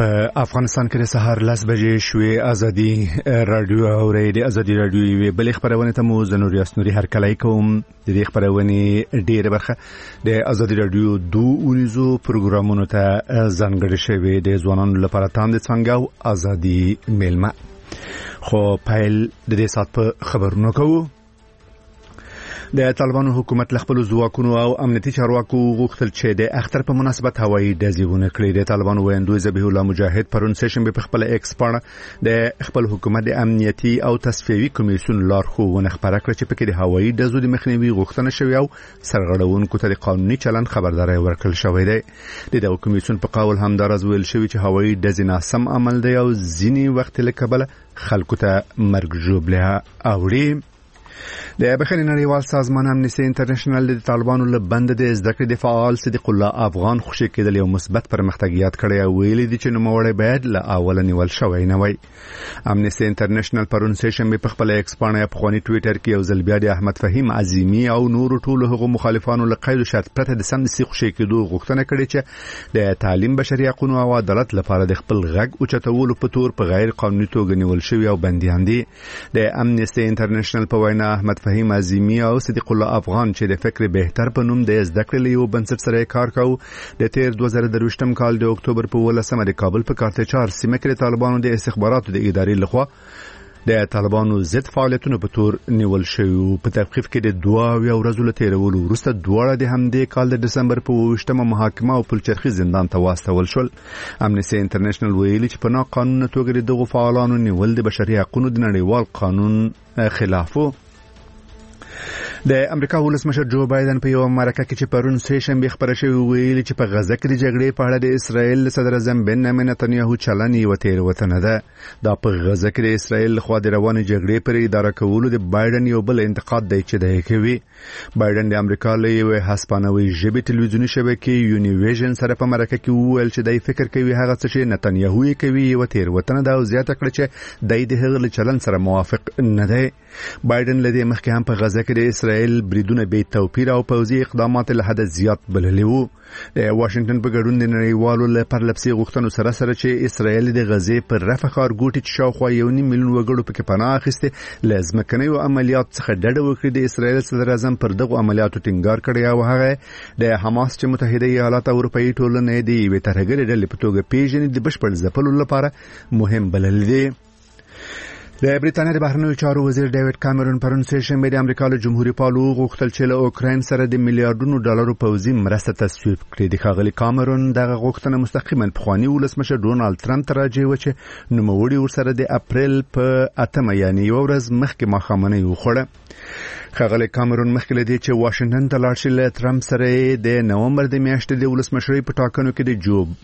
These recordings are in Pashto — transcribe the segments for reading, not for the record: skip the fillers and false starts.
په افغانستان کې د سهار 10 بجې شوې ازادي رادیو اوري د ازادي رادیو وی بل خبرونه ته مو زنور یاسنوري هر کله کوم د دې خبرونه ډیره برخه د ازادي رادیو اونیزو پروګرامونو ته ځانګړي شوی د ځوانانو لپاره تام د څنګه ازادي میلمه خو پایل د دې سات په خبرونو کوو د طالبانو حکومت خپل ځواکونو او امنیتي چارواکو غوښتل چې د اختر په مناسبت هوایي ډزونه کړي. د طالبانو ویاندوی ذبیح الله مجاهد پرون سیشن په خپل ایکس باندې د خپل حکومت د امنیتي او تصفیوي کمیسیون لارښوونه خبره کړه چې پکې د هوایي ډزو د مخنیوي غوښتنه شوې او سرغړونکو ته د قانوني چلند خبرداري ورکړل شوې ده. د کمیسیون په قول همدارز ویل شوی چې هوایي ډز ناسم عمل دی او ځینی وخت له کبله خلکو ته مرګ ژوبله اوړي. د بخښنې نړیوال سازمان امنیستي انټرنیشنل د طالبانو له بند د زده کړې د فعال صدیق الله افغان خوشی کېدل یو مثبت پرمختګیات کړی او ویلي دي چې نوموړی باید له اول نیول شوی نه وي. امنیستي انټرنیشنل پرون سیشن په خپل ایکس باندې په خونی ټوئیټر کې یو ځل بیا د احمد فهیم عظیمی او نور ټولو هغو مخالفانو له قید شرط پرته د سمدستي خوشی کېدو غوښتنه کړې چې د تعلیم بشري حقوقو او عدالت لپاره د خپل غږ او چتولو په تور په غیر قانوني توګه نیول شوی او بنديان دي. د امنیستي انټرنیشنل په وینا احمد فهیم عظیمی او صدیق الله افغان چې د فکر بهتر په نوم د زده کړې یو بنسټ سره کار کاوه د تیر 2023 کال د اکتوبر په 18 د کابل په کارته 4 سیمه کې طالبانو د استخباراتو د ادارې لخوا د طالبانو ضد فعالیتونو په تور نیول شوی. په تحقیق کې د 2 ورځو له تیرولو وروسته دواړه د همدې کال د دسمبر په 28مه محاکمه او پلچرخي زندان ته واستول شول. امنیستي انټرنیشنل ویلي چې په ناقانونه توګه دغه فعالانو نیول د بشري حقوقو د نړیوال قانون خلاف وو. د امریکا ولسمشر جو بایدن په یو مرکه کې چې پرون سیشن به خبره شوی ویلي چې په غزه کې د جګړې په اړه د اسرائیل صدر اعظم بنیامین نتنیاهو چلن یو تیروتنه ده. دا په غزه کې د اسرائیل خوا د روانې جګړې پر اداره کولو د بایدن یو بل انتقاد دی چې دی کوي. بایدن د امریکا له یو هسپانوي ژبې ټلویزیوني شبکې یونیویژن سره په مرکه کې وویل چې دی فکر کوي هغه څه چې نتنیاهو کوي یو تیروتنه ده او زیاته کړه چې دی د هغه چلن سره موافق نه دی. بایدن لدې مخکې هم په غزه کې د اسرائیل بریدونه به توپیر او پوځي اقدامات له حد زیات بللي وو. د واشنگټن په ګډون د نړیوالو له پرلپسې غوښتنو سره چې اسرائیل د غزې پر رفح ښارګوټي چې شاوخوا 1.5 میلیون وګړو پکې پناه اخیسته لازم کنيو عملیات څخه ډډه وکړي. د اسرائیل صدر اعظم پر دغه عملیاتو ټینګار کړی او هغه د حماس چې متحده ایالات او اروپאי ټولنې دی وی ترګلې ډلې په توګه پیژنې د بشپړ ځپلو لپاره مهم بلل دي. د بریټانیا د بهرنیو چارو وزیر ډیوډ کامرون پرون سیشن د امریکا له جمهوریت پالو غوښتل چې له اوکراین سره د میلیارډونو ډالرو پوځي مرسته تصویب کړي. د ښاغلي کامرون دغه غوښتنه مستقیما پخوانی ولسمشر ډونالد ترامپ ته راځي چې نوموړي ورسره د اپریل په 8 یعنی یو ورځ مخکې ماښامنۍ وخوړه. ښاغلي کامرون مخکې لدی چې واشنگټن ته لاړ شي له ترامپ سره د نومبر د میاشتې د ولسمشرۍ په ټاکنو کې د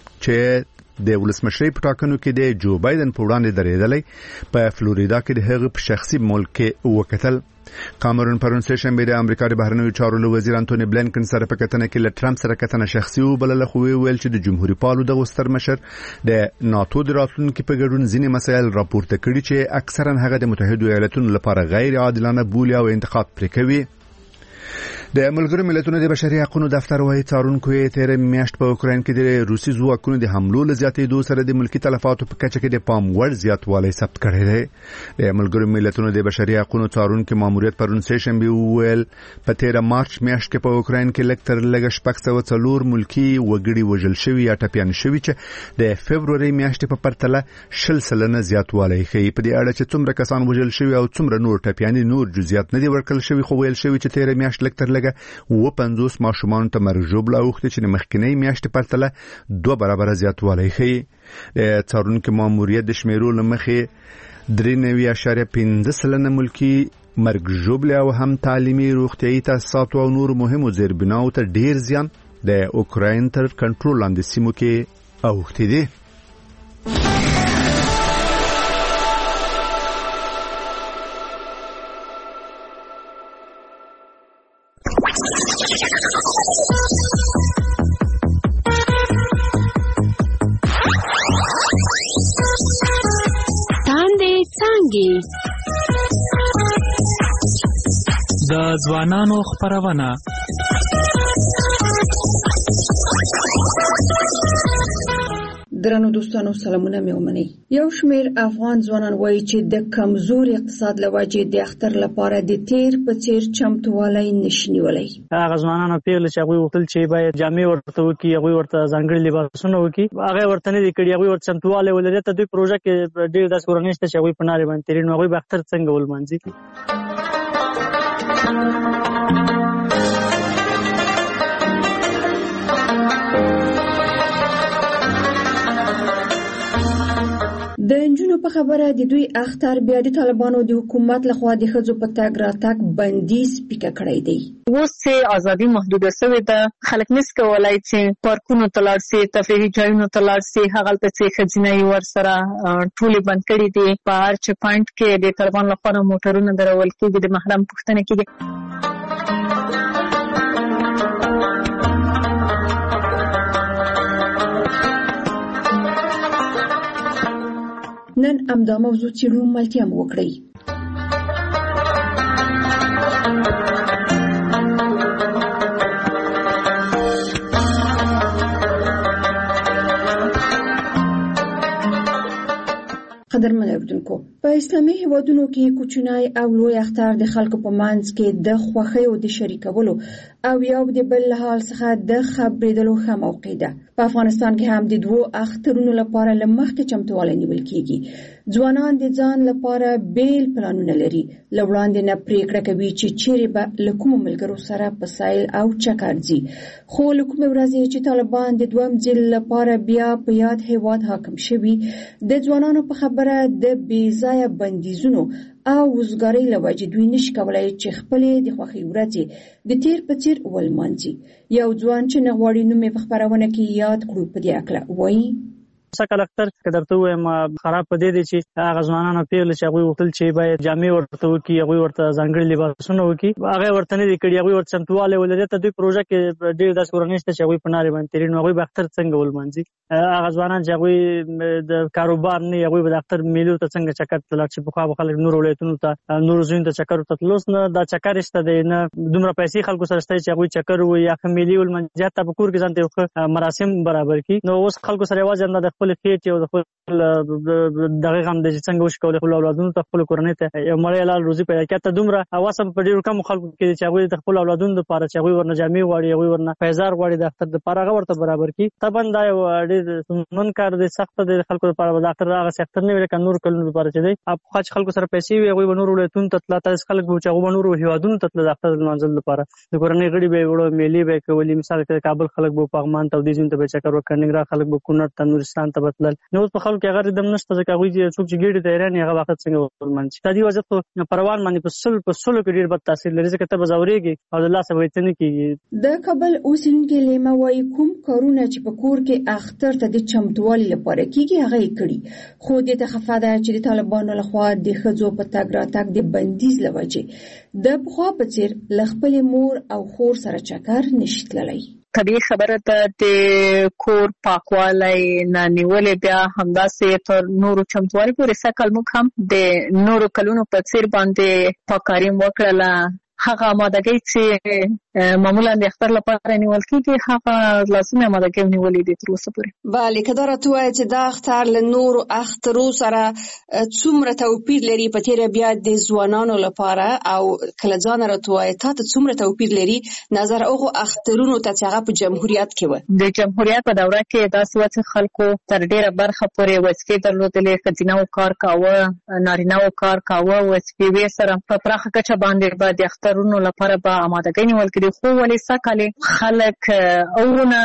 جو بایدن په وړاندې درېدلې په فلوریدا کې د هغه په شخصي ملک کې وکتل. کامرون پرون سیشن د امریکا د بهرنیو چارو وزیر انټونی بلینکن سره په کتنه کې له ترامپ سره کتنه شخصي وبلله خو ویل چې د جمهوریت پالو د ستر مشر د ناتو د راتلونکو په ګډون ځینې مسایل راپورته کړي چې اکثرا هغه د متحده ایالاتونو لپاره غیر عادلانه بولي او انتقاد پرې کوي. د ملګرو ملتونو د بشري حقوقو دفتر وايي څارونکو یې تیر میاشت په اوکراین کې د روسي ځواکونو د حملو له زیاتېدو سره د ملکی تلفاتو په کچه کې د پام وړ زیاتوالی ثبت کړی دی. د ملګرو ملتونو د بشري حقوقو څارونکو ماموریت پرون سیشن به ویل په تیر مارچ میاشت کې په اوکراین کې لکتر لګ 404 ملکی وګړي وژل شوی یا ټپيان شوی چې د فبرवरी میاشتې په پرتله 20% زیاتوالی ښیي. په دې اړه چې څومره کسان وژل شوی او څومره نور ټپيان نور جزئیات نه دي ورکړل شوی خو ویل شوی چې تیر میاشت لکتر لګ 50 ماشومان ته مرګ ژوبله اوخته چې مخکنی میاشتې پرتله 2 برابر زیاتوالی ښیي. څارونکو ماموریت د شمیرو لمخې 3.5% ملکی مرګ ژوبله او هم تعلیمي روغتيایي تاسیسات او نور مهمو زیربناو ته ډیر زیان د اوکراین تر کنټرول لاندې سیمو کې اوخته دي. د ځوانانو خبرونه درنو دوستانو سلامونه مې ومنئ. یو شمېر افغان ځوانان وایي چې د کمزوري اقتصاد له وجې د اختر لپاره د تیر په څیر چمتووالی نشي نیولی. هغه ځوانانو پیغله چې هغوی غوښتل چې باید جامې ورته وکړي، هغوی ورته ځانګړي لباسونه وکړي، هغه ورته نه دي کړي، هغوی ورته چمتووالی ولري. ته دوی پروژه کې ډېر داسې کورنۍ شته چې هغوی په نارې باندې تېرېږي، نو هغوی به اختر څنګه ولمانځي؟ د نجونو په خبره د دوی اختر بیا د طالبانو د حکومت لخوا د ښځو په تګ راتګ بندیز پیکه کړی دی. اوس چې ازادي محدوده شوې ده، خلک نس کولای چې پارکونو ته لاړ شي، تفریحي ځایونو ته لاړ شي، هغلته چې ښځینه یې ورسره ټولې بند کړي دي. په هر چک پاینټ کې د طالبانو لخوا موټرونه درول کېږي، د محرم پوښتنه کېږي. نن همدا موضوع څېړو، ملتیا مو وکړئ. قدرمن اوریدونکو، په اسلامي هیوادونو کې کوچنی او لوی اختر د خلکو په منځ کې د خوښۍ او د شریکولو او یو د بل له حال څخه د خبرېدلو ښه موقع ده. په افغانستان کې هم د دوو اخترونو لپاره له مخکې چمتووالی نیول کېږي. ځوانان د ځان لپاره بیل پلانونه لري. له وړاندې نه پریکړه کوي چې چیرې به له کومو ملګرو سره په سیل او چکر ځي. خو له کومې ورځې چې طالبان د دویم ځل لپاره بیا په یاد هیواد حاکم شوي، د ځوانانو په خبره د بې ځایه بندیزونو او وزګارۍ له وجې دوی نشي کولای چې خپلې د خوښۍ ورځې د تیر په څیر ولمانځي. یو ځوان چې نه غواړي نوم یې په خپرونه کې یاد کړو په دې هکله وایي: سکل اختر که درته ووایم خراب په دې دی چې هغه ځوانانو پیغله چې هغوی غوښتل چې باید جامې ورته وکړي، هغوی ورته ځانګړي لباسونه وکړي، هغه ورته نه دي کړي، هغوی ورته چمتووالی ولري. ته دوی پروژه کې ډېر داسې کورنۍ شته چې هغوی په نارې باندې تېرېږي، نو هغوی به اختر څنګه ولمانځي؟ هغه ځوانان چې هغوی د کاروبار نه، هغوی به د اختر میلو ته څنګه چکر ته لاړ شي؟ پخوا به خلک نورو ولایتونو ته، نورو ځایونو ته چکر ورته تلل. اوس نه دا چکر شته دی، نه دومره پیسې خلکو سره شته چې هغوی چکر ووایي یا ښه میلې ولمانځي، حتی په کور کې ځان ته یو ښه مراسم برابر کړي. نو اوس خلکو سره یوازې همدا د خپلې خېټې او د خپل دغه غم دی چې څنګه وشي کولی خپلو اولادونو ته، خپلو کورنۍ ته یو مړی حلال روزي پیدا کړي. حتی دومره هوس په ډېرو کمو خلکو کې دی چې هغوی د خپلو اولادونو دپاره چې هغوی ورنه جامې غواړي، هغوی ورنه پیزار غواړي د اختر دپاره، هغه ورته برابر کړي. طبعا دا یو ډېر ستونزمن کار دی، سخته دی د خلکو دپاره. به د اختر هغسې اختر نه وي لکه نورو کلونو دپاره چې دی. پخوا چې خلکو سره پیسې وي، هغوی به نورو ولایتونو ته تله. داسې خلک به چې هغوی به نورو هېوادونو ته تله د اختر لمانځلو لپاره. د کورنۍ غړي به یې وړه، میلې به یې کولې. مثال کې د کابل خلک به پغمان ته او دې ځایونو ته به یې چکر وکړ، ننګرهار خلک به کونړ ته، نورستان ته به تلل. نو اوس په خلکو کې هغه ریدم نشته، ځکه هغوی څوک چې ګېډې ته حیران وي هغه وخت څنګه ولمانځي. اقتصادي وضعیت خو په روان باندې په سلو کې ډېر بد تاثیر لري، ځکه ته به ځورېږې او د لاسه به یې څه نه کېږي. د کابل اوسېدونکې لیمه وایي کوم کارونه چې په کور کې اختر ته د چمتووالي لپاره کېږي هغه یې کړي، خو دې ته خفه ده چې د طالبانو لخوا د ښځو په تګ راتګ د بندیز له وجې د پخوا په څېر له خپلې مور او خور سره چکر نشي تللی. طبیعي خبره ده د کور پاکوالی نه نیولې بیا همداسې تر نورو چمتووالي پورې سږ کال موږ هم د نورو کلونو په څېر باندې پاککاري وکړله. هغه آمادګۍ چې معمولا د اختر لپاره نیول کېږي، هغه لازمي آمادګۍ نیولې دي تر اوسه پورې. بله، که دا راته ووایه چې دا اختر له نورو اخترو سره څومره توپیر لري په تېره بیا د ځوانانو لپاره، او کله ځان راته ووایه تا ته څومره توپیر لري نظر هغو اخترونو ته چې هغه په جمهوریت کې وه؟ د جمهوریت په دوره کې داسې وه چې خلکو تر ډېره برخه پورې وظیفې درلودلې، ښځینه‌و کار کاوه، نارینه‌و کار کاوه، وظیفې سره په پراخه کچه باندې به د اخترونو لپاره به آمادګۍ نیول کېدې. خو ولې سږ کال خلک اورونه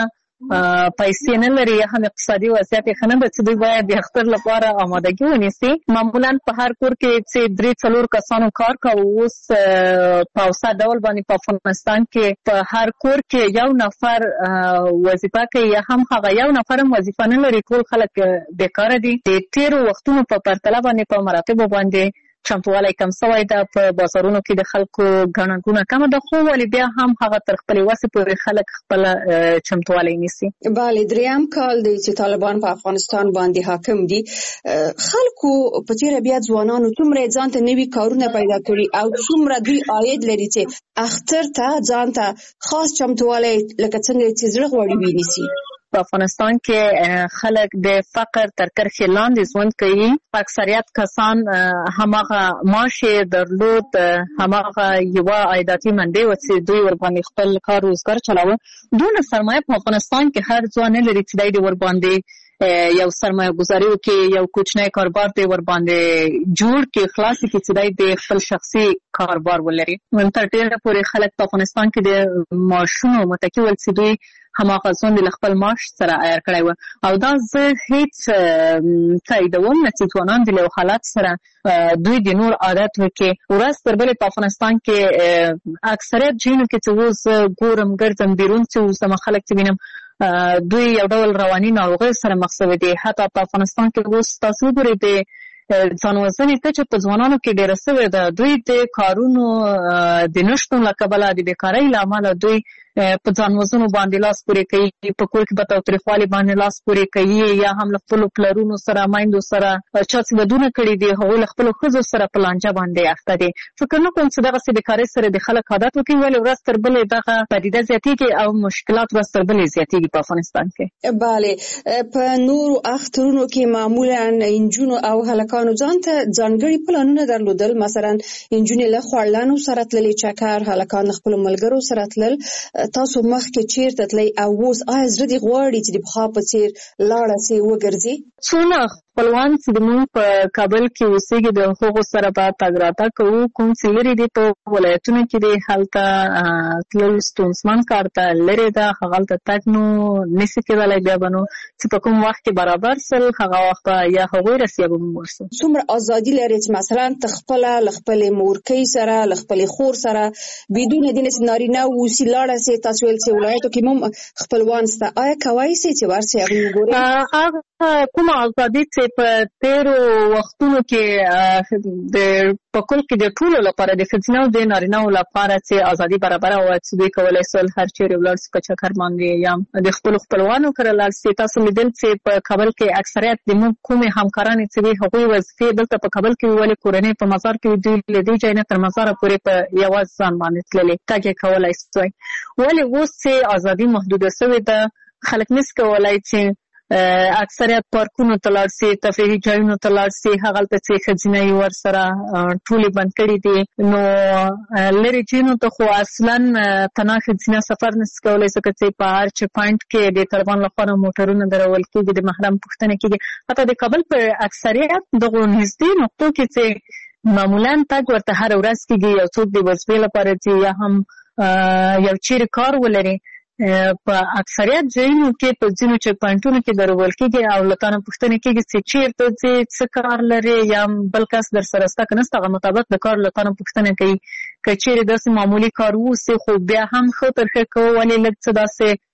پیسې نه لري، یا هم اقتصادي وضعیت یې ښه نه ده چې دوی باید د اختر لپاره آمادګي ونیسي. معمولا په هر کور کې چې 3-4 کسانو کار کوو. اوس په اوسط ډول باندې په افغانستان کې په هر کور کې یو نفر وظیفه کوي، یا هم هغه یو نفر هم وظیفه نه لري. ټول خلک بیکاره دي. د تېرو وختونو په پرتله باندې په مراتبو باندې چمتووالی کم شوی ده. په بازارونو کې د خلکو ګڼه ګوڼه کمه ده، خو ولې بیا هم هغه تر خپلې وسې پورې خلک خپله چمتووالی نیسي. بله، دریم کال دی چې طالبان په افغانستان باندې حاکم دي. خلکو په تېره بیا ځوانانو څومره ځان ته نوي کارونه پیدا کړي او څومره دوی عاید لري چې اختر ته ځان ته خاص چمتووالی لکه څنګه چې زړه غواړي ونیسي. په افغانستان کې خلک د فقر تر کرښې لاندې ژوند کوي. اکثریت کسان هماغه معاش درلود، هماغه یوه عایداتي منبع و چې دوی ورباندې خپل کار روزګار چلاوه. دونه سرمایه په افغانستان کې هر ځوان نه لري چې دی د ورباندې یو سرمایه گذاري وکړي، یو کوچنی کاروبار دی ورباندې جوړ کړي، خلاص کړي چې دی د خپل شخصي کاروبار ولري. تر ډېره پورې خلک په افغانستان کې د معاشونو متکي ول چې دوی هماغه ژوند له خپل معاش سره عیار کړی و. او دا زه هیڅ تاییدوم نه چې ځوانان د یو حالت سره دوی د نور عادت وکړي. ورځ تر بلې په افغانستان کې اکثریت ځایونو کې چې اوس ګورم ګرځم بیرون چې اوس زما خلک چې وینم دوی یو ډول رواني ناروغیو سره مخ شوي دي. حتی په افغانستان کې اوس تاسو وګورئ د ځان وژنې کچه په ځوانانو کې ډېره شوې ده. دوی د کارونو د نشتون له کبله د بیکارۍ له امله دوی په ځان وژنو باندې لاس پورې کوي، په کور کې په تاوتریخوالي باندې لاس پورې کوي، یا هم له خپلو پلرونو سره میندو سره چا چې ودونه کړي دي هغوی له خپلو ښځو سره په لانجه باندې اخته دي. فکر نه کوم چې دغسې بیکارۍ سره د خلک عادت وکړي، ولې ورځ تر بلې دغه پدیده زیاتېږي او مشکلات ورځ تر بلې زیاتېږي په افغانستان کې. بله، په نورو اخترونو کې معمولا انجونو او هلکانو ځان ته ځانګړي پلانونه درلودل. مثلا انجونې له خوړلانو سره تللې چکر، هلکان له خپلو ملګرو سره تلل. تاسو مخکې چیرته تلئ او اوس آیا زړه دې غواړي چې د پخوا په څېر لاړه سي وګرځي؟ څونه خپلوان چې زموږ په کابل کې اوسېږي د هغو سره به تګ راتګ کوو. کوم چې لرې دي په ولایتونو کې دي هلته تلل ستونزمن کار ته لرې ده، هغلته تګ نو نشي کېدلی. بیا به نو چې په کوم وخت کې برابر سل هغه وخت به یا هغوی رسي یا به موږ ورسو. څومره ازادي لري چې مثلا ته خپله له خپلې مورکۍ سره له خپلې خور سره بدون دې نه چې نارینه اوسي لاړه سي؟ تاسو ویل چې ولایتو کې هم خپلوان شته، آیا کولی سئ چې ورسئ هغوی وګورئ؟ هغه کومه ازادي چې په تېرو وختونو کې د په کل کې د ټولو لپاره د ښځینه او د نارینه‌و لپاره چې ازادي برابره وه چې دوی کولی شول هر چیرې ولاړ شي په چکر باندې یا د خپلو خپلوانو کره لاړ شي. تاسو لیدل چې په کابل کې اکثریت د موږ کومې همکارانې چې وي هغوی وظیفې دلته په کابل کې وي، ولې کورنۍ په مزار کې وي، دوی له دې ځای نه تر مزاره پورې په یوازې ځان باندې تللې تګ یې کولی شوی. ولې اوس چې ازادي محدوده شوې ده خلک نشي کولی چې اکثریت پارکونو ته لاړ شي، تفریحي ځایونو ته لاړ شي، هغلته چې ښځینه یې ورسره ټولې بند کړي دي. نو لرې ځایونو ته خو اصلا تنها ښځینه سفر نشي کولی، ځکه چې په هر چک پاینټ کې د طالبانو لخوا نه موټرونه درول کېږي، د محرم پوښتنه کېږي. حتی د کابل په اکثریت دغو نږدې نقطو کې چې معمولا تګ ورته هره ورځ کېږي، یو څوک د وظیفې لپاره ځي یا هم یو چیرې کار ولري، په اکثریت ځایونو کې په ځینو چک پاینټونو کې درول کېږي او له تا نه پوښتنه کېږي چې چیرته ځې، څه کار لرې، یا بل کس در سره شته که نشته، هغه مطابق د کار له تا نه پوښتنه کوي. که چیرې داسې معمولي کار اوسي خو بیا هم ښه تر ښه کوو، ولې لږ څه داسې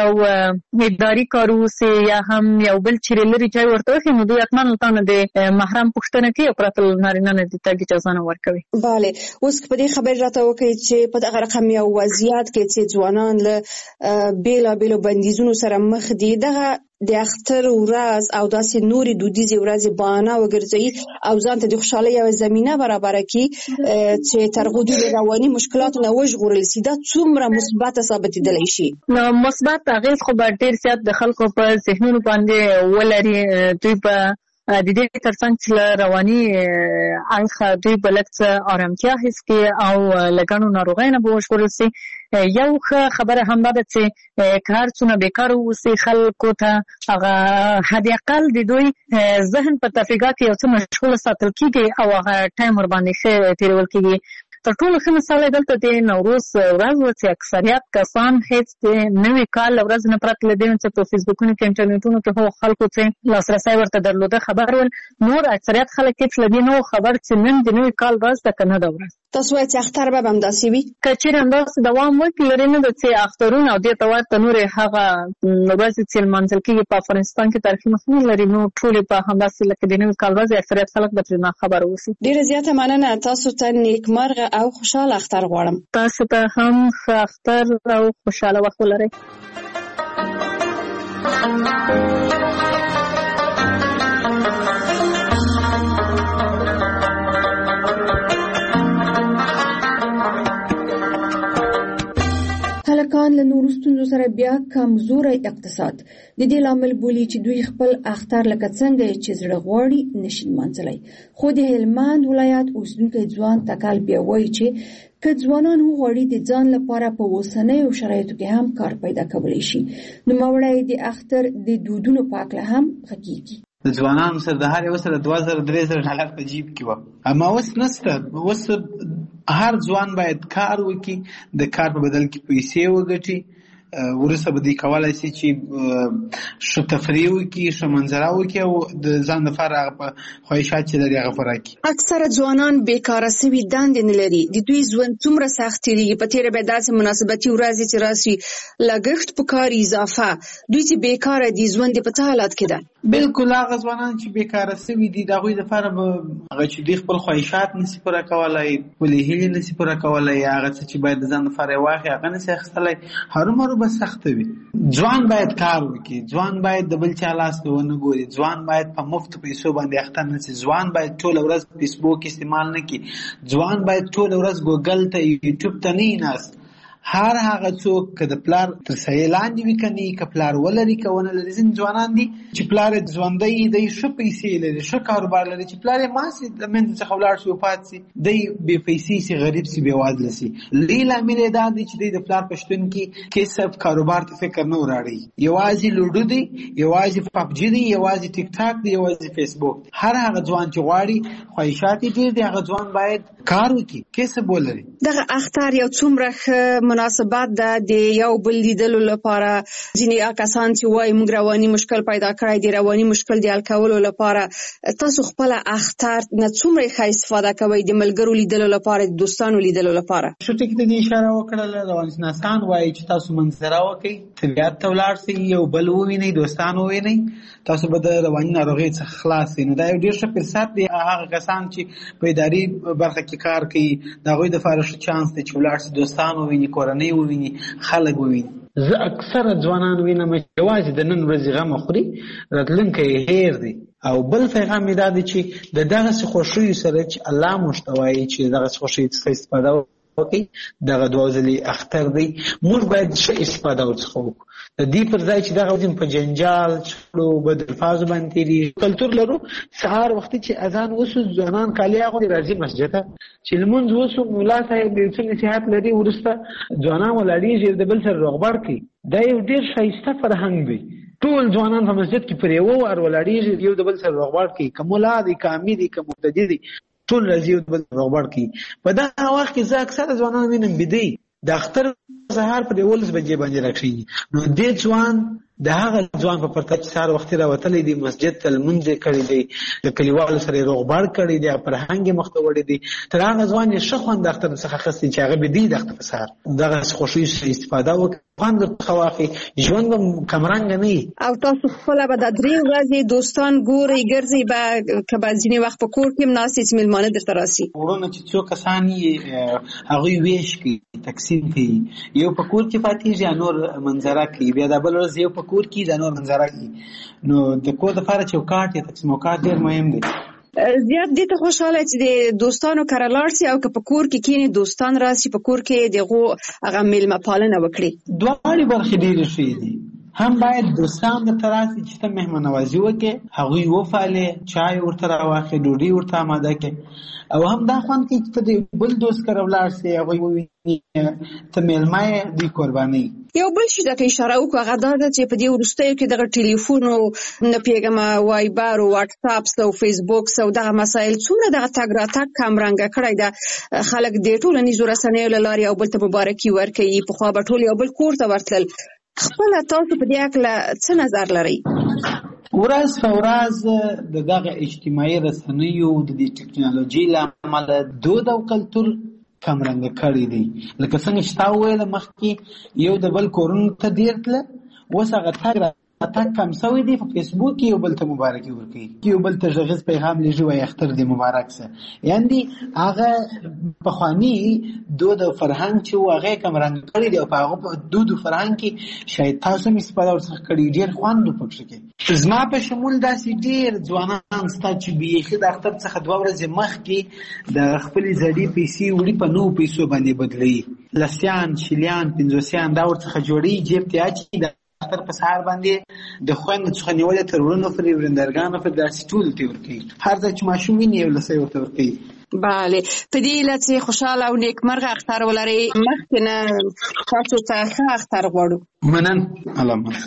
یو اداري کار اوسي یا هم یو بل چیرې لرې ځای ورته وښي، نو دوی حتما له تا نه د محرم پوښتنه کوي او پرته له نارینه نه د تګ اجازه نه ورکوي. بله، اوس په دې خبرې راته وکړئ چې په دغه رقم یو وضعیت کې چې ځوانان له بېلابېلو بندیزونو سره مخ دي، دغه د اختر ورځ او داسې نورې دودیزې ورځې بهانه وګرځوي او ځان ته د خوشحالۍ یوه زمینه برابره کړي چې تر هغو دوی د رواني مشکلاتو نه وژغورل شي، دا څومره مثبته ثابتېدلی شي؟ نو مثبت اغېز خو به ډېر زیات د خلکو په ذهنونو باندې ولري. دوی به د دې ترڅنګ چې له رواني اړخه دوی به لږ څه ارامتیا حس کړي او له ګڼو ناروغیو نه به وژغورل شي. یو ښه خبره همدا ده چې که هر څونه بیکاره واوسي خلکو ته هغه حد اقل د دوی ذهن په تفریحات کې یو څه مشغوله ساتل کېږي او هغه ټایم ورباندې ښه تېرول کېږي. تر ټولو ښه مثال یې دلته د نوروز ورځ وه چې اکثریت کسان هېڅ د نوي کال له ورځې نه پرته له دې چې په فیسبوکونو کې انټرنیټونو کې هغو خلکو چې لاسرسی ورته درلوده خبر ول، نور اکثریت خلک هېڅ له دې نه و خبر چې نن د نوي کال ورځ ده که نه ده ورځ. تاسو وایئ چې اختر به همداسې وي؟ که چېرې همداسې دوام وکړي، لرې نه ده چې اخترونه او دې ته ورته نورې هغه ورځې چې لمانځل کېږي په افغانستان کې تاریخي مخینه لري، نو ټولې به همداسې لکه د نوي کال ورځې اکثریت خلک به ترې ناخبره اوسي. ډېره زیاته مننه. تاسو ته نیکمرغه او خوشحاله اختر غواړم. تاسو ته هم ښه اختر او خوشحاله وخت ولرئ. هلکان له نورو ستونزو سره بیا کمزوري اقتصاد د دې لامل بولی چې دوی خپل اختر لکه څنګه چې زړه غواړي نشي منځلای. خو د هلمند ولایت اوسیدونکي ځوان تکل بیا وایي چې که ځوانان وغواړي د ځان لپاره په اوسنیو شرایطو کې هم کار پیدا کولی شي، نو مورای د اختر د دودونو په اړه هم غږیږي. د ځوانانو سره د هر یو سره 2000-3000 ډالر په جیب کې و، اما اوس نشته. اوس هر ځوان باید کار وکړي، د کار په بدل کې پیسې وګټي، ورسره به دوی کولی شي چې ښه تفریح وکړي، ښه منظره وکړي او د ځان لپاره هغه خواهشات چې لري هغه پوره کړي. اکثره ځوانان بیکاره سوي دندې نه لري. د دوی ژوند څومره سخت تېرېږي. په تېره بیا داسې مناسبتي ورځې چې راسي لګښت په کار اضافه، دوی چې بیکاره دي ژوند یې په څه حالت کې ده؟ بالکل هغه ځوانان چې بیکاره سوي دي د هغوی لپاره به هغه چې دوی خپل خواهشات نشي پوره کولی، خپلې هیلې نشي پوره کولی، هغه څه چې باید د ځان لپاره یې واخلي هغه نشي اخیستلی، هرومرو به سخته وي. ځوان باید کار وکړي، ځوان باید د بل چا لاس ته ونه ګوري، ځوان باید په مفتو پیسو باندې اخته نه شي، ځوان باید ټوله ورځ فیسبوک استعمال نه کړي، ځوان باید ټوله ورځ ګوګل ته یوټیوب ته نه ناست. هر هغه څوک که د پلار تر سایې لاندې وي که نه، که پلار ولري که ونه لري. ځینې ځوانان دي چې پلار یې ژوندی دی، ښه پیسې لري، ښه کاروبار لري، چې پلار یې مات شي د منځ څخه ولاړ شي وفات شي، دی بې پیسې شي، غریب شي، بېوزله شي. لوی لامل یې دا دی چې دی د پلار په شتون کې کسب کاروبار ته فکر نه وراړي. یوازې لوډو دی، یوازې پبجي دی، یوازې ټیک ټاک دی، یوازې فیسبوک. هر هغه ځوان چې غواړي خواهشات یې ډېر دي، هغه ځوان باید کار وکړي، کسب ولري. دغه اختر یو څومره ښه مناسبت ده د یو بل لیدلو لپاره. ځینې کسان چې وایي موږ رواني مشکل پیدا کړی دی، رواني مشکل د حل کولو لپاره تاسو خپل اختر نه څومره ښه استفاده کوئ د ملګرو لیدلو لپاره، د دوستانو لیدلو لپاره؟ ښه ټکي ته دې اشاره وکړله. روانشناسان وایي چې تاسو منظره وکړئ، طبیعت ته ولاړ شئ، یو بل ووینئ، دوستان ووینئ، تاسو به د رواني ناروغۍ څخه خلاص شئ. نو دا یو ډېر ښه فرصت دی. هغه کسان چې په اداري برخه کې کار کوي د هغوی دپاره ښه چانس دی چې ولاړ شي، دوستان وویني، کورنۍ وویني، خلک وویني. زه اکثره ځوانان وینم چې یوازې د نن ورځې غم خوري، راتلونکی یې هیر دی. او بل پیغام یې دا دی چې د دغسې خوښیو سره چې الله موږ ته وایي چې دغسې خوښیو څخه استفاده وکړئ، دغه دوه ځلې اختر دی، موږ باید ښه استفاده ورڅخه وکړو. د دې پر ځای چې دغه وزن په جنجال، چړو، بد الفاظو باندې تېرېږي. کلتور لرو، سهار وختي چې اذان وسو ځوانان کالي اغوندي راځي مسجد ته، چې لمونځ وسو ملا صاحب یو څه نصیحت لري، وروسته ځوانان ولاړېږي د بل سره روغبړ کوي. دا یو ډېر ښایسته فرهنګ دی. ټول ځوانان په مسجد کې پر یوه وار ولاړېږي، یو د بل سره روغبړ کوي، که ملا دی، که امیر دی، که مقتدي دی، ټول راځي یو د بل روغبړ کوي. په دغه وخت کې زه اکثره ځوانان وینم بیده د اختر سهار پر 11 بجې باندې راکښېږي. نو دې ځوان د هغه ځوان په پرتله چې سهار وختي راوتلی دی، مسجد ته لمونځ یې کړی دی، د کلیوالو سره یې روغبړ کړی دی، فرهنګ یې مخته وړی دی، تر هغه ځوان یې ښه خوند د اختر څخه اخیستی چې هغه بیده د اختر په سهار دغسې خوښیو څخه استفاده وکړي، خوند ورڅخه واخلي، ژوند به کمرنګه نه وي. او تاسو خپله به د 3 ورځې دوستان ګورئ، ګرځئ به، که به ځینې وخت په کور کې هم ناستئ چې مېلمانه درته راسي؟ وروڼه چې څو کسان یې هغوی ویش کوي، تقسیم کوي، یو په کور کې پاتېږي یا نور منظره کوي، بیا د بل ورځ یو په کور کې دا نور منظره کوي. نو د کور دپاره چوکاټ یا تقسیموکاټ ډېر مهم دی. زیات دې ته خوشحاله چې د دوستانو کره لاړ سي، او که په کور کې کینې دوستان راسي، په کور کې دغو هغه میلمه پالنه وکړي. دواړې برخې ډېرې ښې دي. هم باید دوستان درته راسي چې ته مهمان نوازي وکړې، هغوی وپالې، چای ورته راواخلې، ډوډۍ ورته اماده کړې. او هم دا خوند کوي چې ته د بل دوست کره ولاړ سې، هغوی وویني ته میلمه یې، دوی قربانۍ. یو بل شي ته اشاره وکړو، هغه دا ده چې په دې وروستیو کې دغه ټلیفون او نه پوهېږمه وایبر او واټساپس او فیسبوکس او دغه مسایل څومره دغه تګ راتګ کمرنګه کړی ده. خلک د ټولنیزو رسنیو له لارې یو بل ته مبارکي ورکوي. پخوا به ټول یو بل کور ته ورتلل. خپله تاسو په دې هکله څه نظر لرئ؟ ورځ په ورځ د دغه اجتماعي رسنیو د دې ټکنالوژۍ له امله دود او کلتور کمرنګه کړی دی. لکه څنګه چې تا وویله مخکې یو د بل کورونو ته ډېر تله، اوس هغه تګ کم شوی دی. په فیسبوک کې یو بل ته مبارکي ورکوي، یو بل ته غږیز پیغام لیږي وایي اختر دې مبارک شه. یعنې هغه پخواني دود او فرهنګ چې و هغه یې کمرنګه کړی دی، او په هغه په دود او فرهنګ کې شاید تاسو هم استفاده ورڅخه کړې، ډېر خوند و پکښې کې. زما په شمول داسې ډېر ځوانان شته چې بیخي د اختر څخه 2 ورځې مخکې د خپلې زړې پیسې وړي په نوو پیسو باندې بدلوي. لسیان شیلیان پنځوسیان دا ورڅخه جوړي جیب ته اچي د اختر په سهار باندې د خوند څخه نیولې تر ورونو فري ورندرګانو په داسې ټول ته ورکوي هر ځای چې ماشوم ویني یو لسې ورته ورکوي. بله په دې علت چې خوشحاله او نیکمرغه اختر ولرئ مخکې نه تاسو ته ښه اختر غواړو. منن الله.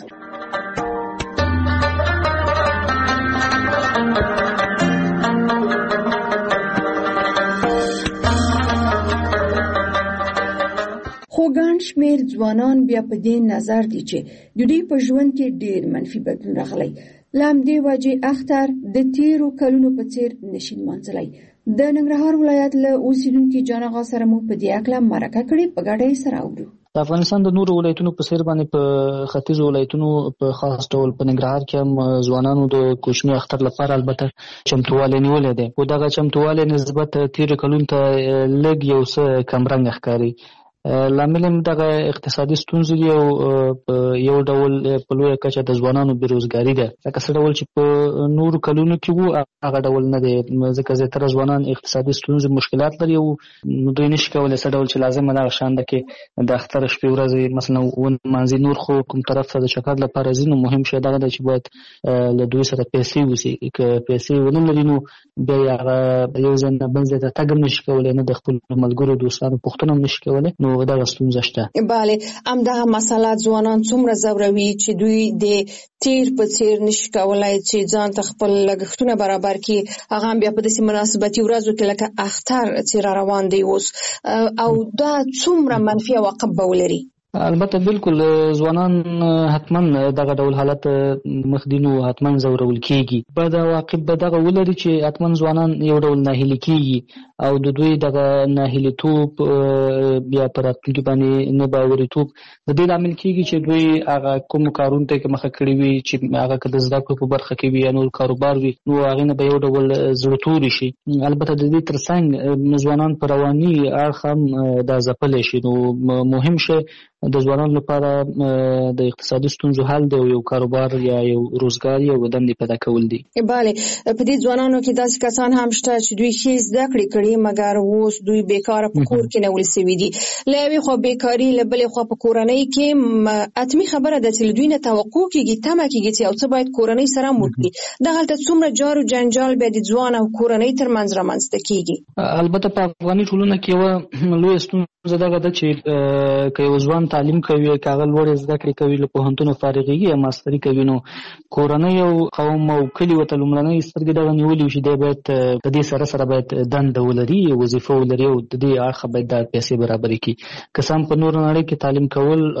خو ګڼ شمېر ځوانان بیا په دې نظر دي چې د دوی په ژوند کې ډېر منفي بدلون راغلی. له همدې وجې اختر د تېرو کلونو په څېر نشي لمانځلی. د ننګرهار ولایت له اوسېدونکي جان آغا سره مو په دې هکله مرکه کړې، په ګډه یې سره اورو. د افغانستان د نورو ولایتونو په څېر باندې په ختیځو ولایتونو په خاص ډول په ننګرهار کې هم ځوانانو د کوچني اختر لپاره البته چمتووالی نیولی دی، خو دغه چمتووالی نسبت تېرو کلونو ته لږ یو څه کمرنګه ښکاري. لامل هم دغه اقتصادي ستونزې دي او یو ډول په لویه کچه د ځوانانو بېروزګاري ده. لکه څه ډول چې په نورو کلونو کې وو هغه ډول نه دی، ځکه زیاتره ځوانان اقتصادي ستونزې مشکلات لري او دوی نشي کولی څه ډول چې لازمه دغه شان ده کې د اختر شپې ورځې مثلا ونمانځي. نور خو کوم طرف ته د چکر لپاره ځي نو مهم شی دغه ده چې باید له دوی سره پیسې وسي. که پیسې ونه لري نو بیا یې هغه یو ځای نه بل ځای ته تګ هم نشي کولی، نه د خپلو ملګرو دوستانو پوښتنه هم نشي کولی، نو دغه ستونزه شته. بله همدغه مسله ځوانان څومره ځوروي چې دوی د تیر په څیر نشي کولای چې ځان ته خپل لګښتونه برابر کړي، هغه هم بیا په داسې مناسبتي ورځو کې لکه اختر چې را روان دی اوس، او دا څومره منفي عواقب به ولري. البته بالکل ځوانان حتما دغه ډول حالت مخ دي نو حتما ځورول کېږي. بد عواقب به دغه ولري چې حتما ځوانان یو ډول ناهیلي کېږي او د دوی دغه ناهیلیتوب بیا په راتلونکي باندې نه باوریتوب د دې لامل کېږي چې دوی هغه کوم کارونو ته مخه کړي وي چې هغه که د زده کړو په برخه کې وي یا نور کاروبار وي نو هغې نه به یو ډول زړه توري شي. البته د دې تر څنګ ځوانان په رواني اړخ هم دا ځپلی شي. نو مهم شی د ځوانانو لپاره د اقتصادي ستونزو حل دی او یو کاروبار یا یو روزګار یا دندې پیدا کول دي. بله په دې ځوانانو کې داسې کسان هم شته چې دوی ښې زده کړې کړي مګر اوس دوی بیکاره په کور کې نیول سوي دي. له یوې خوا بیکاري، له بلې خوا په کورنۍ کې حتمي خبره ده چې له دوی نه توقع کېږي، تمه کېږي چې یو څه باید کورنۍ سره هم وکړي. دغلته څومره جار و جنجال بیا د ځوان او کورنۍ ترمنځ رامنځته کېږي. البته په افغاني ټولنه کې یوه لویه ستونزه دغه ده چې که یو ځوان تعلیم کوي، که هغه لوړې زده کړې کوي، له پوهنتونه فارغېږي یا ماستري کوي، نو کورنۍ او قوم او کلي ورته لومړنۍ سترګې دغه نیولې وي چې دی باید د دې سره سره باید دنده ولري، وظیفه ولري او د دې اړخه باید دا پیسې برابرې کړي. که څه هم په نوره نړۍ کې تعلیم کول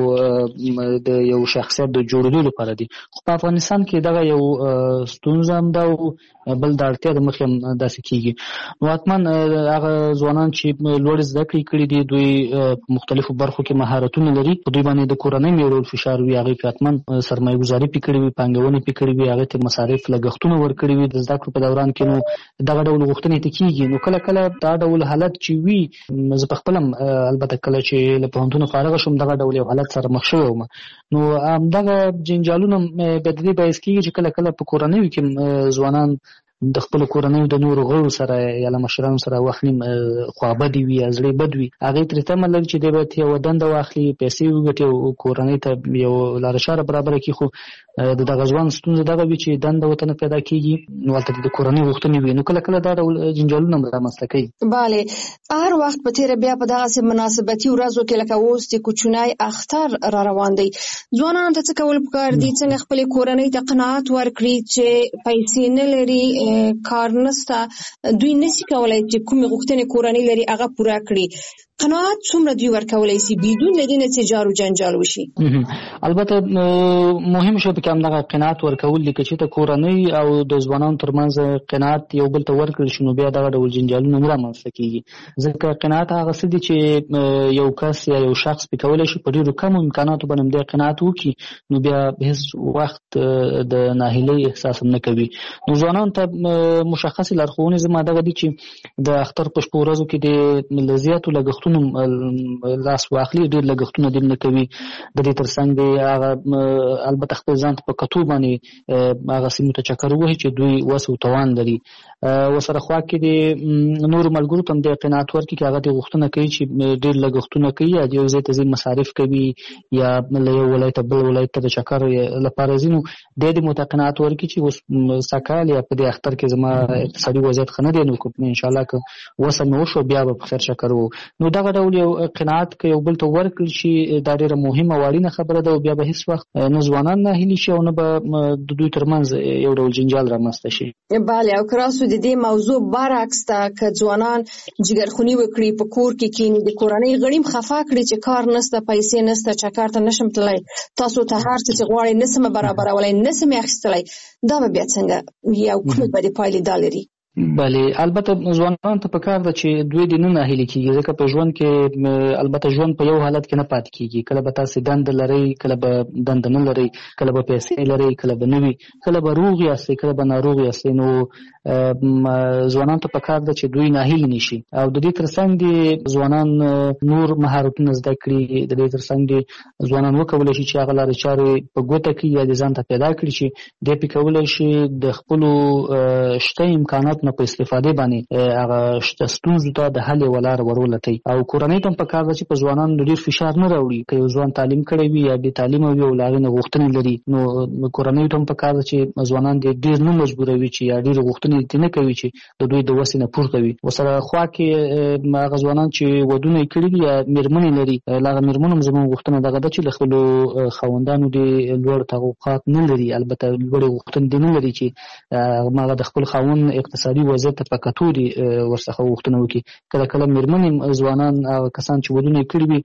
او د یو شخصیت د جوړېدو لپاره دي، خو په افغانستان کې دغه یو ستونزه هم ده او بل د اړتیا د مخې هم داسې کېږي. نو حتما هغه ځوانان چې لوړې زده کړې کړي دي دوی په مختلفو برخو کې مهارتونه لري، په دوی باندې د کورنۍ یو ډول فشار وي، هغې کې حتما سرمایه ګزاري پې کړې وي، پانګونې پې کړې وي، هغې ته مصارف لګښتونه ورکړي وي د زده کړو په دوران کې، نو دغه ډول غوښتنې ته کېږي. نو کله کله دا ډول حالت چې وي، زه پخپله هم البته کله چې له پوهنتونه فارغه شوم دغه ډول یو حالت سره مخ شوی وم، نو همدغه جنجالونه به د دې باعث کېږي چې کله کله په کورنیو کې ځوانان د خپلو کورنیو د نورو غړو سره یا له مشرانو سره واخلي، خوابدي وي یا زړې بد وي، هغې ترې تمه لري چې دی باید یوه دنده واخلي، پیسې وګټي او کورنۍ ته یو لاره چاره برابره کړي. خو د دغه ځوان ستونزه دغه وي چې دنده ورته نه پیدا کېږي، نو هلته د کورنۍ غوښتنې وي، نو کله کله دا ډول جنجالونه هم رامنځته کوي. بله هر وخت په تېره بیا په دغسې مناسبتي ورځو کې لکه اوس د کوچنی اختر را روان دی، ځوانانو ته څه کول پکار دي؟ څنګه خپلې کورنۍ ته قناعت ورکړي چې پیسې نه لري، کار نسته، دوی نشي کولای چې کومې غوښتنې کورنۍ لري هغه پوره کړي. قناعت څومره دوی ورکولی شي بدون له دې نه چې جار و جنجال وشي؟ البته مهم شی پکې همدغه قناعت ورکول دي. که چېرته کورنۍ او د ځوانانو ترمنځ قناعت یو بل ته ورکړل شي نو بیا دغه ډول جنجالونه نه رامنځته کېږي، ځکه قناعت هغه څه دي چې یو کس یا یو شخص پې کولی شي په ډېرو کمو امکاناتو باندې همدې قناعت وکړي، نو بیا هېڅ وخت د ناهیلۍ احساس هم نه کوي. نو ځوانانو ته مشخصې لارښوونې زما دغه دي چې د اختر په شپو ورځو کې د له زیاتو لګښتونو لګښتونو لاس واخلي، ډېر لګښتونه دې نه کوي. د دې ترڅنګ دی هغه البته خپل ځان ته په کتو باندې هغه سیمو ته چکر ووهي چې دوی وس او توان لري. ورسره خوا کې د نورو ملګرو ته هم د قناعت ورکړي چې هغه دې غوښتنه کوي چې ډېر لګښتونه کوي یا د یو ځای ته ځي مصارف کوي یا له یو ولایته بل ولایت ته د چکر لپاره ځي، نو د دې ته قناعت ورکړي چې اوس سږکال یا په دې اختر کې زما اقتصادي وضعیت ښه نه دی، نو انشاءالله که وسه مې وشو بیا به په خیر چکر وو. نو دغه ډول یو قناعت که یو بل ته ورکړل شي دا ډېره مهمه او اړینه خبره ده، او بیا به هېڅ وخت نه ځوانان ناهیلي شي او نه به د دوی ترمنځ یو ډول جنجال رامنځته شي. بله، او که راسو د دې موضوع برعکس ته که ځوانان جګرخوني وکړي، په کور کې کښېني، د کورنۍ غړي هم خفه کړي چې کار نشته، پیسې نشته، چکر ته نشم تللی، تاسو ته هر څه چې غواړئ نشم برابرولی، نشم اخیستلی، دا به بیا څنګه یو کومې بدې پایلې دا لري؟ بله، البته ځوانانو ته پکار ده چې دوی دې نه ناهیلي کېږي، ځکه په ژوند کې البته ژوند په یو حالت کې نه پاتې کېږي. کله به تاسې دنده لرئ، کله به دنده نه لرئ، کله به پیسې لرئ، کله به نه وي، کله به روغ یاستئ، کله به ناروغ یاستئ. نو ځوانانو ته پکار ده چې دوی ناهیلي نشي، او د دې ترڅنګ دې ځوانان نور مهارتونه زده کړي، د دې ترڅنګ دې ځوانان وکولی شي چې هغه لارې چارې په ګوته کړي یا دې ځان ته پیدا کړي چې دې پې کولی شي د خپلو شته امکاناتو په استفاده باندې هغه ستونزو ته د حل یوه لاره ورولټوي. او کورنۍ ته هم پکار ده چې په ځوانانو ډېر فشار نه راوړي. که یو ځوان تعلیم کړی وي یا بې تعلیمه وي او له هغې نه غوښتنې لري، نو کورنۍ ته هم پکار ده چې ځوانان دې ډېر نه مجبوروي چې یا ډېرې غوښتنې دې نه کوي چې د دوی د وسې نه پورته وي. ورسره خوا کې هغه ځوانان چې ودونه یې کړي دي یا مېرمنې لري، له هغه مېرمنو هم زموږ غوښتنه دغه ده چې له خپلو خاوندانو دې لوړ توقعات نه لري، البته لوړې غوښتنې دې نه لري چې هغه د خپل خاوند اقتصادي وضعیت ته په کتو دي ورڅخه غوښتنه وکړي. کله کله مېرمنې ځوانان هغه کسان چې ودونه یې کړي وي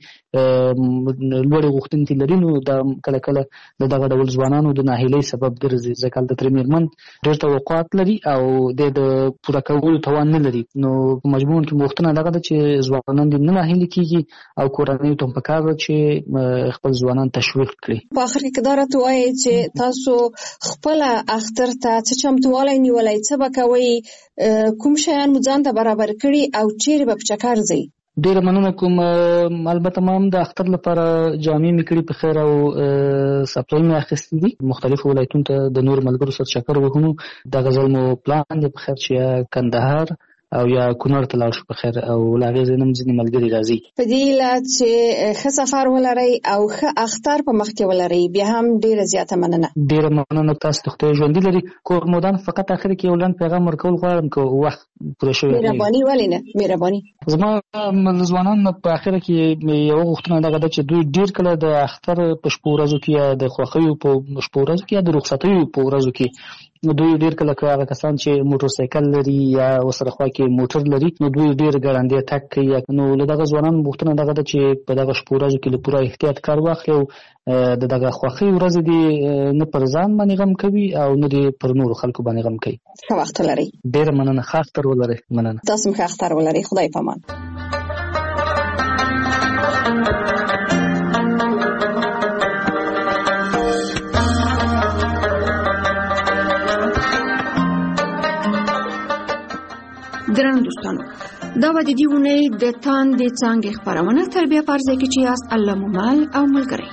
لوړې غوښتنې لري، نو دا کله کله د دغه ډول ځوانانو د ناهیلۍ سبب ګرځي، ځکه هلته ترې مېرمن ډېر توقعات لري او د پوره کولو توان نه لري. نو په مجموع کې غوښتنه دغه ده چې ځوانان دې نه ناهیلي کېږي او کورنیو ته هم پکار ده چې خپل ځوانان تشویق کړي. په آخر کې دا راته وایي چې تاسو خپله اختر ته څه چمتووالی نیولی، څه به کوئ، کوم شیان مو ځان ته برابر کړي او چیرې به په چکر ځئ؟ ډېره مننه کوم. البته ما هم د اختر لپاره جامې مې کړي په خیر او سپلۍ مې اخیستي دي. مختلفو ولایتونو ته د نورو ملګرو سره چکر وهو. دغه ځل مو پلان دی په خیر چې یا کندهار او یا کونړ ته لاړ شو په خیر، او له هغې ځای نه هم ځینې ملګري راځي. په دې علت چې ښه سفر ولرئ او ښه اختر په مخ کې ولرئ، بیا هم ډېره زیاته مننه. ډېره مننه، تاسو د خدای ژوندي لري. کورمودان فقط اخر کې یو لنډ پیغام ورکول غواړم که وخت پوره شوی. مهرباني ولې نه، مهرباني. زما ځوانان په اخره کې یوه غوښتنه دغه ده چې دوی ډېر کله د اختر په شپو ورځو کې یا د خوښیو په شپو ورځو کې یا د رخصتیو په ورځو کې دوی ډېر کله که هغه کسان چې موټر سایکل لري یا ورسره خوا کې موټر لري، نو دوی ډېر ګړندی تګ کوي. نو له دغه ځوانانو غوښتنه دغه ده چې په دغه شپو ورځو کې له پوره احتیاط کار واخلي او د دغه خوښۍ ورځې دې نه پر ځان باندې غم کوي او نه دې پر نورو خلکو باندې غم کوي. ښه وخت ولرئ. ډېره مننه. ښه اختر ولرئ. مننه. تاسو هم ښه اختر ولرئ. خدای په امان. درنو دوستانو، دا به د دې اونۍ د تاندې څانګې خپرونه تر بیا په ځای کې چې یاست الله مو مل او ملګری.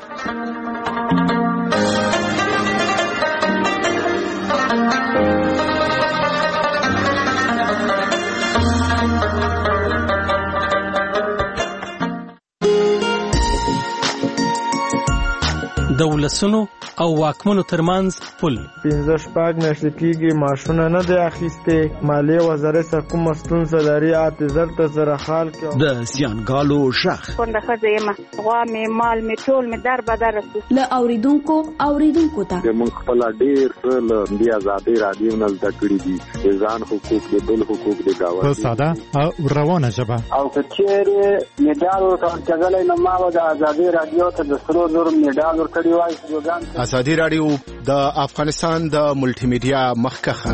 د ولسونو او واکمنو ترمنځ پل 15 میاشتې کېږي معاشونه نه دی اخیستې. مالیې وزارت څخه کومه ستونزه لري، 8000 زره خال کې د زیانګالو غږ کونډه ښځه یم، غوا مې مال مې ټول مې در بدر رسي. له اوریدونکو ته موږ خپل ډېر له دې ازادي رادیو نه زده کړي دي، د ځان حقوق، د بل حقوق، د گاونډي په ساده او روانه ژبه. او که چېرې میډال ورکړلی نو ما به د ازادي رادیو ته د سرو زرو میډال ورکړی وای. ازادي رادیو د افغانستان د ملټي میډیا مخکخه.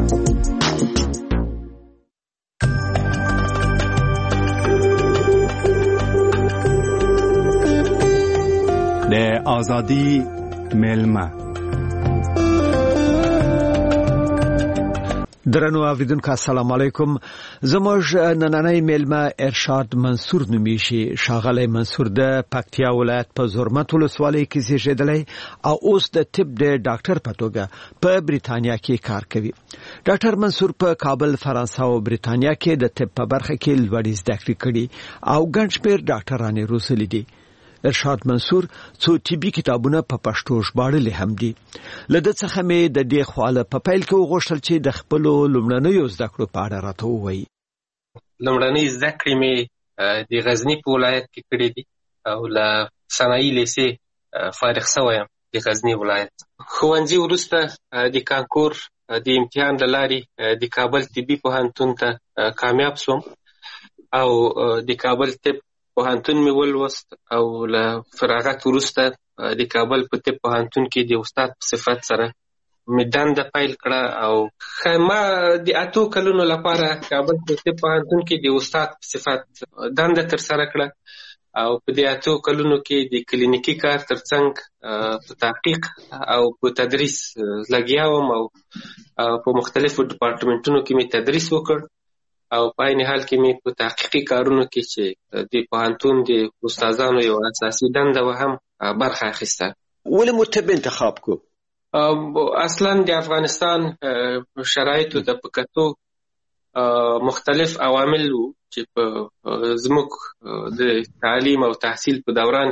د ازادي ملما درنو اوریدونکو السلام علیکم. زموږ نننۍ میلمه ارشاد منصور نومیږي. ښاغلی منصور د پکتیا ولایت په زرمت ولسوالۍ کې زیږیدلی او اوس د طب د ډاکټر په توګه په بریتانیا کې کار کوي. ډاکټر منصور په کابل، فرانسه او بریتانیا کې د طب په برخه کې لوړې زده کړې کړې او ګڼ شمېر ډاکټرانې روزلي دي. ارشاد منصور څو طبي کتابونه په پښتو ژباړلي هم دي. له ده څخه مې د دې خواله په پیل کې وغوښتل چې د خپلو لومړنیو زده کړو په اړه راته ووایي. لومړنۍ زده کړې مې د غزني په ولایت کې کړې دي او له صنایي لیسې فارغ شوی یم د غزني ولایت. ښوونځي وروسته د کانکور د امتحان له لارې د کابل طبي پوهنتون ته کامیاب شوم او د کابل طب پوهنتون مې ولوست او له فراغت وروسته د کابل په طب پوهنتون کې د استاد په صفت سره مې دنده پیل کړه او ما د 8 کلونو لپاره کابل په طب پوهنتون کې د استاد په صفت دنده ترسره کړه او په دې 8 کلونو کې د کلینیکي کار ترڅنګ په تحقیق او په تدریس لګیا وم او په مختلفو ډپارټمنټونو کې مې تدریس وکړ او په عین حال کې مې په تحقیقي کارونو کې چې د پوهنتون د استادانو یو اساسي دنده و هم برخه اخیسته. ولې مو طب انتخاب کو؟ اصلا د افغانستان شرایطو د پکتو مختلف عوامل وو چې په زموږ د تعلیم او تحصیل په دوران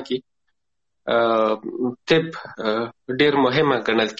کې طب ډېر مهمه ګڼل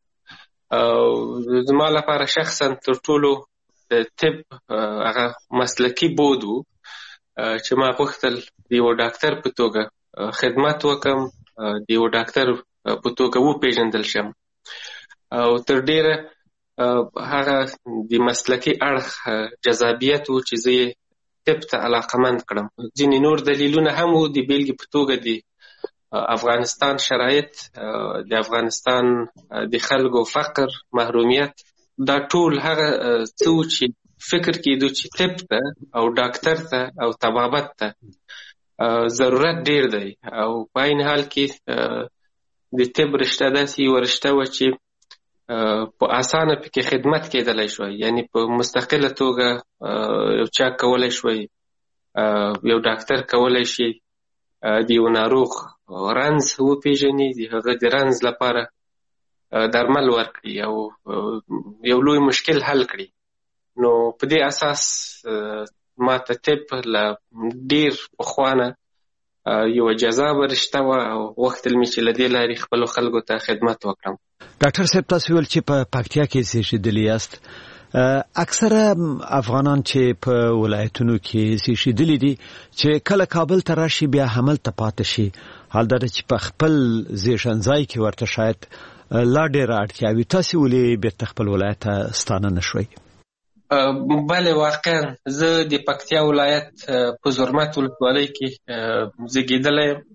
کېده. زما لپاره شخصا تر ټولو د طب هغه مسلکي بود و چې ما غوښتل د یو ډاکټر په توګه خدمت وکم، د یو ډاکټر په توګه وپېژندل شم او تر ډېره هغه د مسلکي اړخ جذابیت و چې زه یې طب ته علاقمند کړم. ځینې نور دلیلونه هم و، د بیلګې په توګه د افغانستان شرایط، د افغانستان د خلکو فقر، محرومیت، دا ټول هغه څه و چې فکر کېدو چې طب ته او ډاکټر ته او طبابت ته ضرورت ډېر دی او په عین حال کې د طب رشته داسې یوه رشته وه چې په اسانه پکې خدمت کېدلی شوی، یعنی په مستقله توګه یو چا کولی شوی، یو ډاکټر کولی شي د یو ناروغ رنځ وپېژني، د هغه د رنځ لپاره درمل ورکړي او یو لوی مشکل حل کړي. نو په دې اساس ما ته طب له ډېر پخوانه یوه جذابه رشته وه او غوښتل مې چې له دې لارې خپلو خلکو ته خدمت وکړم. ډاکټر صاحب، تاسو ویل چې په پکتیا کې زیږېدلي یاست. اکثره افغانان چې په ولایتونو کې زیږېدلي دي چې کله کابل ته راشي بیا هملته پاتې شي، حال دا چې په خپل زیږنځای کې ورته شاید لا ډېره اړتیا وي. تاسې ولې بېرته خپل ولایت ته ستانه نه شوئ؟ بله، واقعا زه د پکتیا ولایت په زرمت ولسوالۍ کې زیږېدلی یم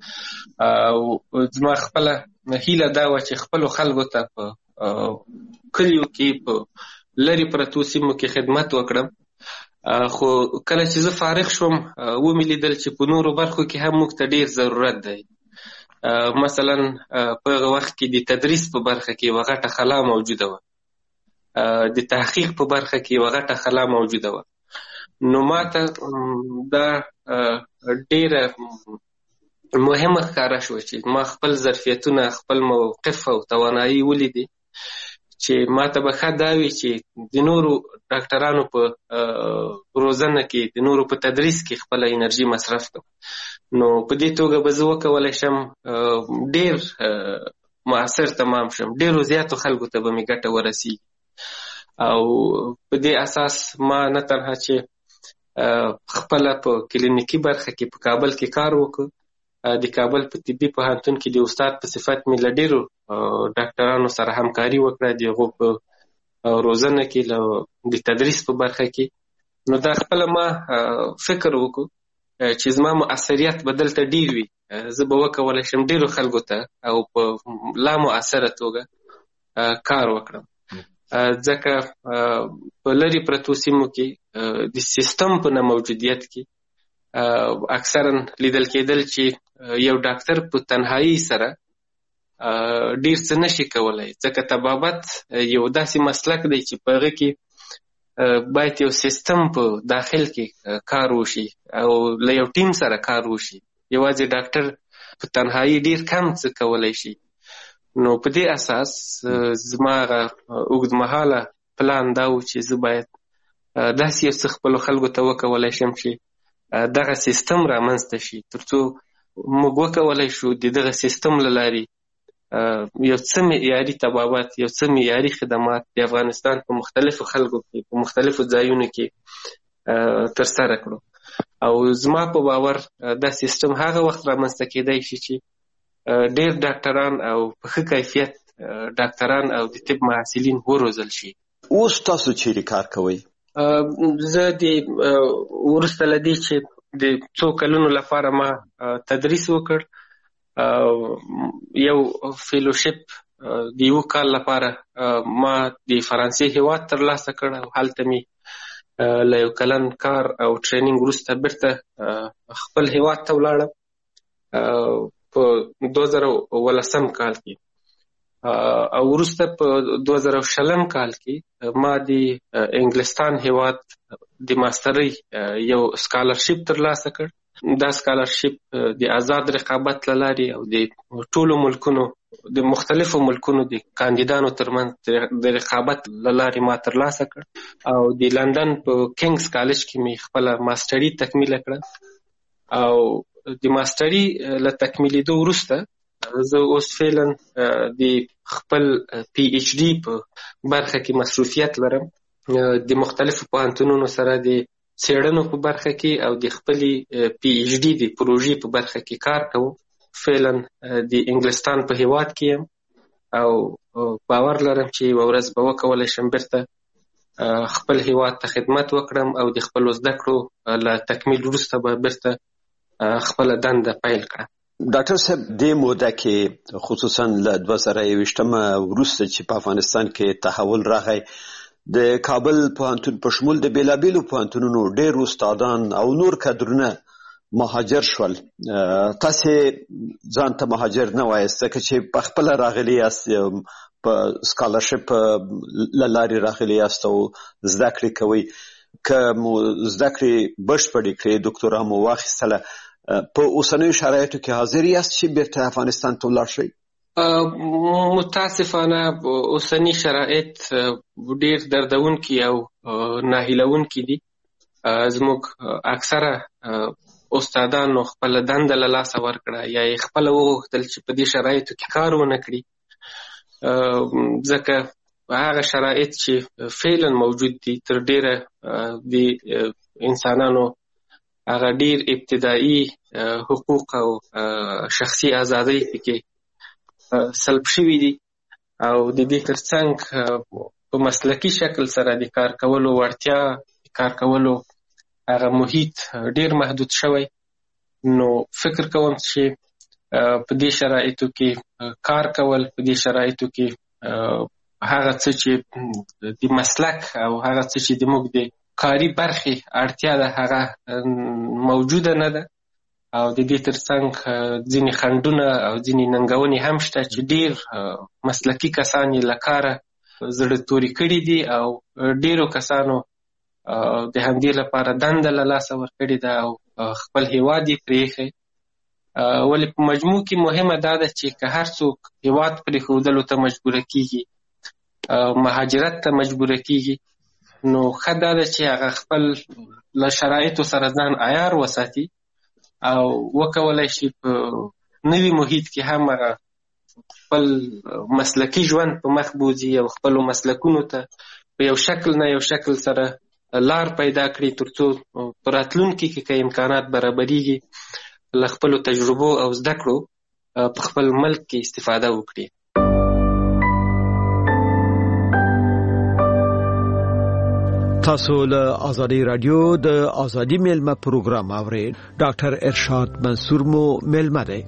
او زما خپله هیله دا وه چې خپلو خلکو ته په کلیو کې په لرې پرتو سیمو کې خدمت وکړم. خو کله چې زه فارغ شوم ومې لیدل چې په نورو برخو کې هم موږ ته ډېر ضرورت دی. مثلا په هغه وخت کې د تدریس په برخه کې یوه غټه خلا موجوده وه، د تحقیق په برخه کې یوه غټه خلا موجوده وه. نو ما ته دا ډېره مهمه ښکاره شوه چې ما خپل ظرفیتونه، خپل موقف او توانایي ولیدې چې ما ته به ښه دا وي چې د نورو ډاکټرانو په روزنه کې، د نورو په تدریس کې خپله انرژي مصرف کړم. نو په دې توګه به زه وکولی شم ډېر مؤثر تمام شم، ډېرو زیاتو خلکو ته به مې ګټه ورسیږي. او په دې اساس ما نه تنها چې خپله په کلینیکي برخه کې په کابل کې کار وکړ، د کابل په طبي پوهنتون کې د استاد په صفت مې له ډېرو ډاکټرانو سره همکاري وکړه، د هغو په روزنه کې، د تدریس په برخه کې. نو دا خپله ما فکر وکړو چې زما مؤثریت به دلته ډېر وي، زه به وکولی شم ډېرو خلکو ته او په لا مؤثره توګه کار وکړم. ځکه په لرې پرتو سیمو کې د سیستم په نه موجودیت کې اکثرا لیدل کېدل چې یو ډاکټر په تنهایی سره ډېر څه نشي کولی، ځکه طبابت یو داسې مسلک دی چې په هغه کې باید یو سیستم په داخل کې کار وشي او له یو ټیم سره کار وشي. یوازې ډاکټر په تنهایی ډیر کم څه کولی شي. نو په دې اساس زما اوږدمهاله پلان دا و چې زه باید داسې یو څه خپلو خلکو ته وکولی شم چې دغه سیستم رامنځته شي، تر څو موږ وکولی شو د دغه سیستم له لارې یو څه معیاري طبابت، یو څه معیاري خدمات د افغانستان په مختلفو خلکو کې په مختلفو ځایونو کې ترسره کړو. او زما په باور دا سیستم هغه وخت رامنځته کېدای شي چې ډېر ډاکټران او په ښه کیفیت ډاکټران او د طب محصلین وروزل شي. اوس تاسو چیرې کار کوئ؟ زه د وروسته له دې چې د څو کلونو لپاره ما تدریس وکړ، یو فیلوشپ د یو کال لپاره ما د فرانسې هیواد ترلاسه کړ او هلته می له یو کلن کار او ټریننګ وروسته بیرته خپل هیواد ته ولاړم په 2018 کال کې. او وروسته په 2020 کال کې ما د انګلستان هیواد د ماسترۍ یو سکالرشپ ترلاسه کړ. دا سکالرشپ د آزاد رقابت له لارې او د ټولو ملکونو د مختلفو ملکونو د کاندیدانو ترمنځ د رقابت له لارې ما ترلاسه کړ او د لندن په کینګز کالج کې می خپله ماستري تکمیله کړه. او د ماستري له تکمیلېدو وروسته زه اوس فعلا د خپل پی ایچ ډي په برخه کې مصروفیت لرم. د مختلفو پوهنتونونو سره د څېړنو په برخه کې او د خپلې پی ایچ ډي د پروژې په برخه کې کار کوم. فعلا د انګلستان په هیواد کې یم او باور لرم چې یوه ورځ به وکولی شم بیرته خپل هیواد ته خدمت وکړم او د خپلو زده کړو له تکمیل وروسته به بیرته خپله دنده پیل کړم. ډاکټر صاحب، دې موده کې خصوصا له 2021 وروسته چې په افغانستان کې تحول راغی، د کابل پوهنتون په شمول د بیلابیلو پوهنتونونو ډېر استادان او نور کادرونه مهاجر شول. تاسې ځان ته مهاجر نه وایاست ځکه چې په خپله راغلي یاست، په سکالرشپ له لارې راغلي یاست او زده کړې کوئ. که مو زده کړې بشپړې کړې، دوکتورا مو واخیستله، په اوسنیو شرایطو کې حاضر یاست چې بیرته افغانستان ته ولاړ شئ؟ متاسفانه اوسنی شرایط ډیر دردونکي او ناهیلونکي دي. زموږ اکثره استادانو خپل دنده له لاسه ورکړه یا یې خپله وغوښتل چې په دې شرایطو کې کار ونه کړي، ځکه هغه شرایط چې فعلا موجود دي تر ډیره د انسانانو هغه ډیر ابتدایي حقوق او شخصي ازادۍ پکې سلب شوي دي او د دې ترڅنګ په مسلکي شکل سره د کار کولو وړتیا، د کار کولو هغه محیط ډیر محدود شوی. نو فکر کوم چې په دې شرایطو کې کار کول، په دې شرایطو کې هغه څه چې د مسلک او هغه څه چې د موږ د کاري برخې اړتیا ده هغه موجوده نه ده. او د دې ترڅنګ ځینې خنډونه او ځینې ننګونې هم شته چې ډیر مسلکي کسان یې له کاره زړه توري کړي دي او ډیرو کسانو د همدې لپاره دنده له لاسه ورکړې ده او خپل هیواد یې پرېښی. ولې په مجموع کې مهمه دا ده چې که هر څوک هیواد پرېښودلو ته مجبوره کېږي، مهاجرت ته مجبوره کېږي، نو ښه دا ده چې هغه خپل له شرایطو سره ځان عیار وساتي او وکولای شي په نوي محیط کې هم هغه خپل مسلکي ژوند په مخ بوځي او خپلو مسلکونو ته په یو شکل نه یو شکل سره لار پیدا کړي، تر څو په راتلونکي کې که امکانات برابریږي له خپلو تجربو او زده کړو په خپل ملک کې استفاده وکړي. تاسو له آزادی رادیو د آزادی میلمه پروګرام اورئ. ډاکټر ارشاد منصور مو میلمه دی.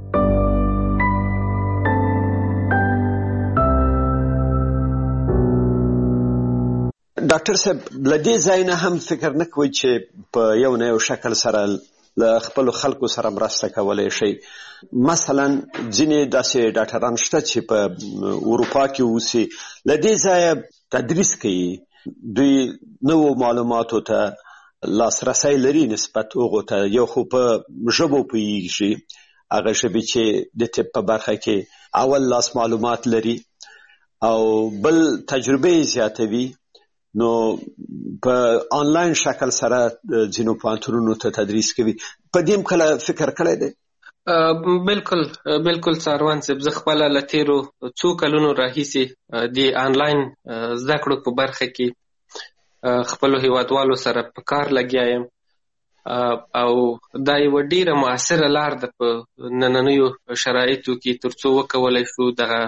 ډاکټر صاحب، لدې ځای نه هم فکر نه کوئ چې په یو نه یو شکل سره له خپلو خلکو سره مرسته کولی شئ؟ مثلا ځینې داسې ډاکټران شته چې په اروپا کې اوسي، له دې ځایه تدریس کوي، دوی نو معلوماتو ته لاسرسي لري نسبت هغه ته یو خو په ژبو پیږي هغه ژبه چې د طب په برخه کې اول لاس معلومات لري او بل تجربه زیاتوي نو په آنلاین شکل سره ځینو پوهنتونونو ته تدریس کوي. په دې کله فکر کړی دی؟ بالکل ساروان صاحب، زه خپله له تېرو څو کلونو راهیسې د آنلاین زده کړو په برخه کې خپلو هیوادوالو سره په کار لګیا یم او دا یوه ډېره مؤثره لار ده په نننیو شرایطو کې تر څو وکولی شو دغه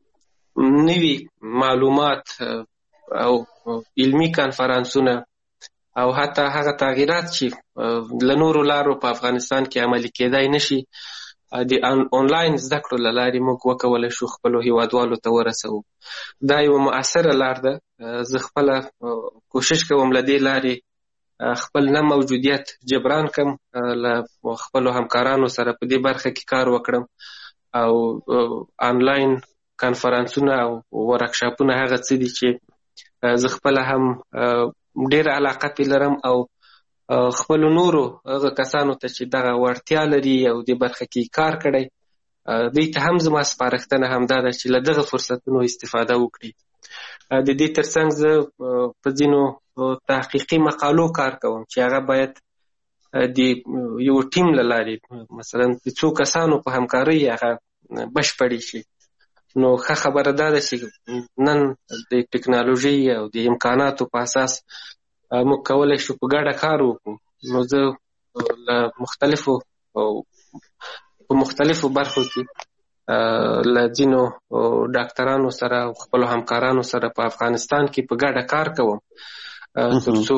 نوي معلومات او علمي کانفرانسونه او حتی هغه تغییرات چې له نورو لارو په افغانستان کې عملي کېدای نشي د آنلاین زده کړو له لارې موږ وکولی شو خپلو هیوادوالو ته ورسوو. دا یوه مؤثره لار ده. زه خپله کوشش کوم له دې لارې خپل نه موجودیت جبران کم، له خپلو همکارانو سره په دې برخه کې کار وکړم او آنلاین کانفرانسونه او ورکشاپونه هغه څه دي چې زه خپله هم ډېره علاقه پې لرم او خپلو نورو هغه کسانو ته چې دغه وړتیا لري او دې برخه کې کار کړی دوی ته هم زما سپارښتنه همدا ده چې له دغه فرصتونو استفاده وکړي. د دې ترڅنګ زه په ځینو تحقیقي مقالو کار کوم چې هغه باید د یو ټیم له لارې مثلا د څو کسانو په همکارۍ هغه بشپړې شي. نو ښه خبره دا ده چې نن د ټکنالوژي او د امکاناتو په اساس موږ کولی شو په ګډه کار وکړو. نو زه له مختلفو برخو کې له ځینو ډاکټرانو سره او خپلو همکارانو سره په افغانستان کې په ګډه کار کوم تر څو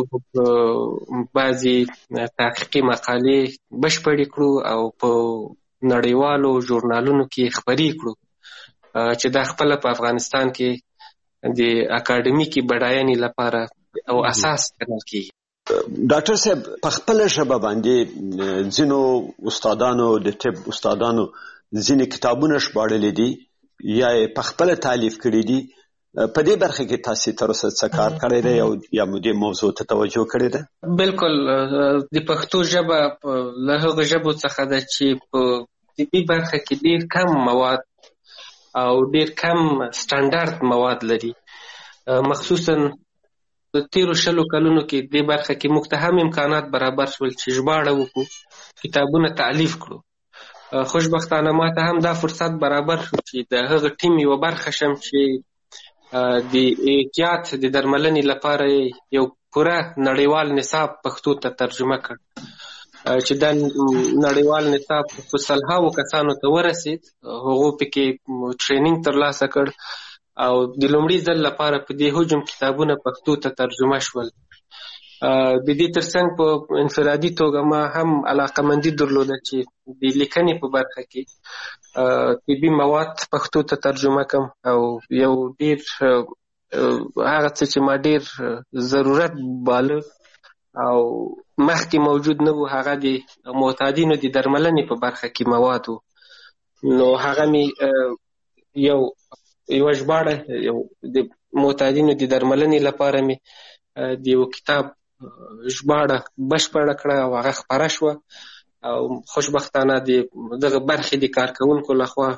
بعضې تحقیقي مقالې بشپړې کړو او په نړیوالو ژورنالونو کې خپرې کړو چې دا خپله په افغانستان کې د اکاډمیکي بډاینې لپاره او اساس ګڼل کېږي. ډاکټر صاحب، په خپله ژبه باندې ځینو استادانو د طب استادانو ځینې کتابونه ژباړلي دي یا یې په خپله تالیف کړي دي. په دې برخه کې تاسو تر اوسه څه کار کړی دی او یا دې موضوع ته توجه کړې ده؟ بالکل، د پښتو ژبه له هغو ژبو څخه ده چې په طبي برخه کې ډېر کم مواد او ډېر کم سټنډرد مواد لري. مخصوصا د تېرو 20 کلونو کې دې برخه کې موږ ته هم امکانات برابر شول چې ژباړه وکړو، کتابونه تألیف کړو. خوشبختانه ما ته هم دا فرصت برابر شو چې د هغه ټیم یوه برخه شم چې د احتیاط د درملنې لپاره یو پوره نړیوال نصاب پښتو ته ترجمه کړ چې دا نړیوال نصاب په سلهاوو کسانو ته ورسید. هغو پکې ټریننګ ترلاسه کړ او د لومړي ځل لپاره په دې هجوم کتابونه پښتو ته ترجمه شول. د دې ترڅنګ په انفرادي توګه ما هم علاقمندي درلوده چې د لیکنې په برخه کې طبي مواد پښتو ته ترجمه کړم او یو ډېر هغه څه چې ما ډېر ضرورت باله او مخکې موجود نه و، هغه د معتادینو د درملنې په برخه کې مواد و. نو هغه مې یوه ژباړه د معتادینو د درملنې لپاره مې د یو کتاب ژباړه بشپړه کړه او هغه خپره شوه او خوشبختانه د دغه برخې د کارکوونکو لخوا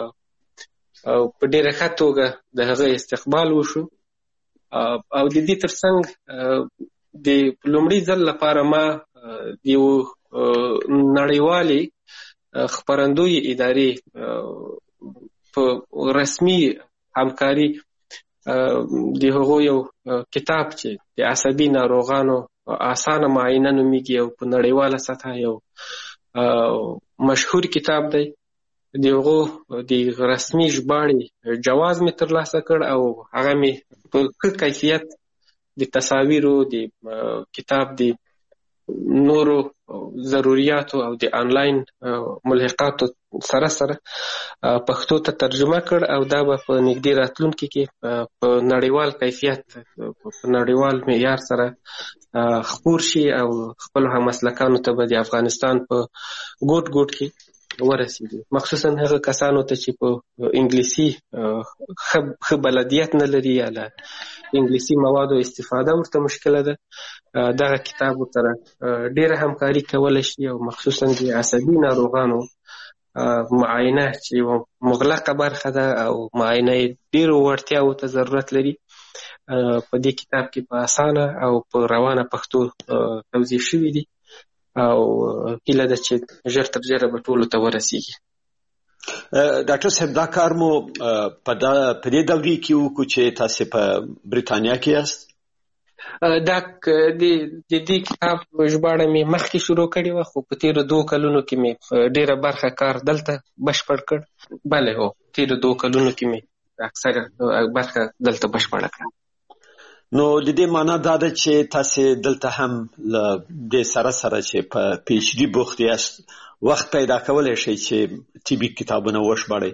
په ډېره ښه توګه د هغه استقبال وشو. او د دې ترڅنګ د لومړي ځل لپاره ما د یو نړیوالې خپرندوی ادارې په رسمي همکاري د هغو یو کتاب چې د عصبي ناروغانو اسانه معاینه نومیږي او په نړیواله سطحه یو مشهور کتاب دی، د هغو د رسمي ژباړې جواز مې ترلاسه کړ او هغه مې په ښه کیفیت د تصاویرو د کتاب د نورو ضروریاتو او د آنلاین ملحقاتو سره سره پښتو ته ترجمه کړ او دا به په نږدې راتلونکي کې په نړیوال کیفیت په نړیوال معیار سره خپور شي او خپلو هممسلکانو ته به د افغانستان په ګوټ ګوټ کې ورسیږي، مخصوصا هغه کسانو ته چې په انګلیسي ښه بلدیت نه لري یا له انګلیسي موادو استفاده ورته مشکله ده. دغه کتاب سره ډېره همکاري کولی شي او مخصوصا د عصبي ناروغانو معاینه چې یوه مغلقه برخه ده او معاینه یې ډېرو وړتیاوو ته ضرورت لري، په دې کتاب کې په اسانه او په روانه پښتو توضیح شوي دي او هیله ده چې ژر تر ژره به ټولو ته ورسیږي. ډاکټر صاحب دا کار مو په دې دورې کې وکړو چې تاسو په بریتانیا کې یاست؟ دا د دې کتاب ژباړه مې مخکې شروع کړې وه، خو په تېرو 2 کلونو کې مې ډېره برخه کار دلته بشپړ کړ. بله هو، تېرو 2 کلونو کې مې اکثره برخه دلته بشپړه کړه. نو د دې معنا دا ده چې تاسو دلته هم له دې سره چې په پی ایچ ډي بوخت یاست، وخت پیدا کولی شئ چې طبي کتابونه وشباړئ؟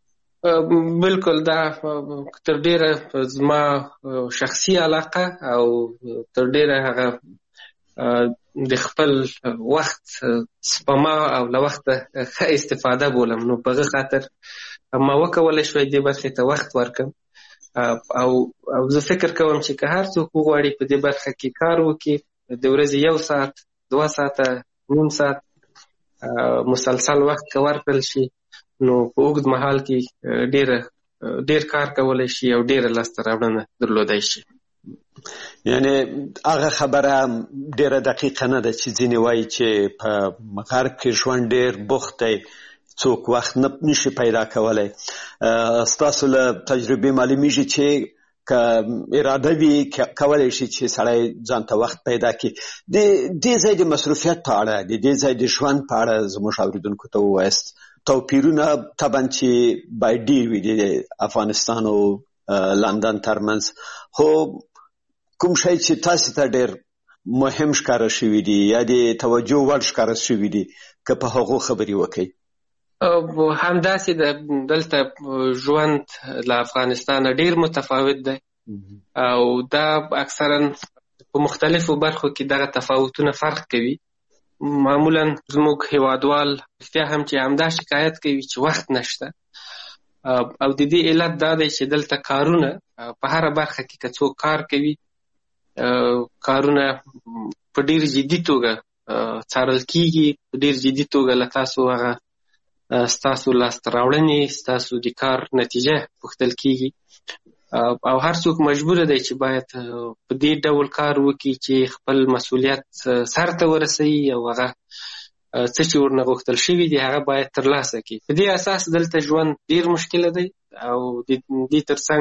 بالکل، دا تر ډیره زما شخصي علاقه او تر ډیره هغه د خپل وخت سپما او له وخته ښه استفاده بولم. نو په هغه خاطر ما وکولی شوی دې برخې ته وخت ورکړم او زه فکر کوم چې که هر څوک وغواړي په دې برخه کې کار وکړي، د ورځې 1 ساعت 2 ساعته نیم ساعت مسلسل وخت که ورکړل شي، نو په اوږد مهال کې ډېر کار کولی شي او ډېره لاسته راوړنه درلودی شي. یعنی هغه خبره ډېره دقیقه نه ده چې ځینې وایي چې په غرب کې ژوند ډېر بوخت دی، څوک وخت نشي پیدا کولی. ستاسو له تجربې معلومیږي چې که اراده وي کولی شي چې سړی ځان ته وخت پیدا کړي. د دې ځای د مصروفیت په اړه، د دې ځای د ژوند په اړه زموږ اورېدونکو ته ووایاست. توپیرونه طبعا چې باید ډېر وي د افغانستان او لندن ترمنځ، خو کوم شی چې تاسو ته ډېر مهم ښکاره شوي دي یا د توجه وړ ښکاره شوي دي، که په هغو خبرې وکړئ؟ همداسې دلته ژوند له افغانستان ډېر متفاوت دی او دا اکثرا په مختلفو برخو کې دغه تفاوتونه فرق کوي. معمولا زموږ هیوادوال رښتیا هم چې همدا شکایت کوي چې وخت نشته، او د دې علت دا دی چې دلته کارونه په هره برخه کې که څوک کار کوي، کارونه په ډېر جدي توګه څارل کېږي، په ډېر جدي توګه له تاسو هغه ستاسو لاسته راوړنې، ستاسو د کار نتیجه پوښتل کېږي او هر څوک مجبوره دی چې باید په دې ډول کار وکړي چې خپل مسؤلیت سر ته ورسوي او هغه څه چې ورنه غوښتل شوي دي هغه باید ترلاسه کړي. په دې اساس دلته ژوند ډېر مشکله دی او د دې ترڅنګ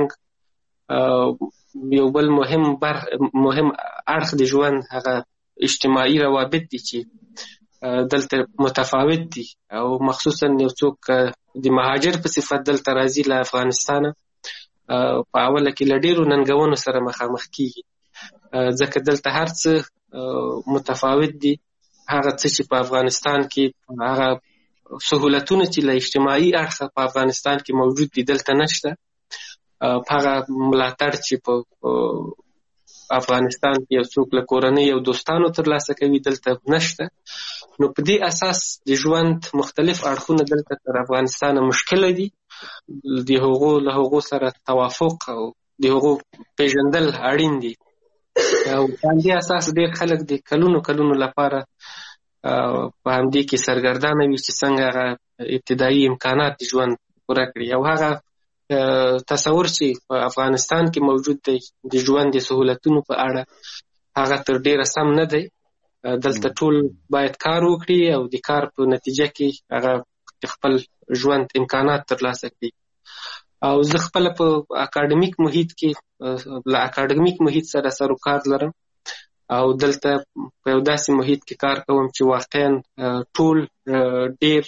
یو بل مهم اړخ د ژوند هغه اجتماعي روابط دي چې دلته متفاوت دي او مخصوصا یو څوک د مهاجر په صفت دلته راځي له افغانستانه، په اوله کې له ډېرو ننګونو سره مخامخ کېږي، ځکه دلته هر څه متفاوت دي. هغه څه چې په افغانستان کې هغه سهولتونه چې له اجتماعي اړخه په افغانستان کې موجود دي دلته نشته. هغه ملاتړ چې په افغانستان کې یو څوک له کورنۍ او دوستانو ترلاسه کوي دلته نشته. نو په دې اساس د ژوند مختلف اړخونه دلته تر افغانستانه مشکله دي. د له هغو سره توافق او د هغو پیژندل اړین دي او په همدې اساس ډېر خلک د کلونو لپاره په همدې کې سرګردانه وي چې څنګه هغه ابتدایي امکانات د ژوند پوره کړي. او هغه تصور چې په افغانستان کې موجود دی د ژوند د سهولتونو په اړه هغه تر ډېره سم نه دی. دلته ټول باید کار وکړي او د کار په نتیجه کې هغه خپل ژوند امکانات ترلاسه کړي. او زه خپله په اکاډمیک محیط کې له اکاډمیک محیط سره سروکار لرم او دلته په یو داسې محیط کې کار کوم چې واقعا ټول ډېر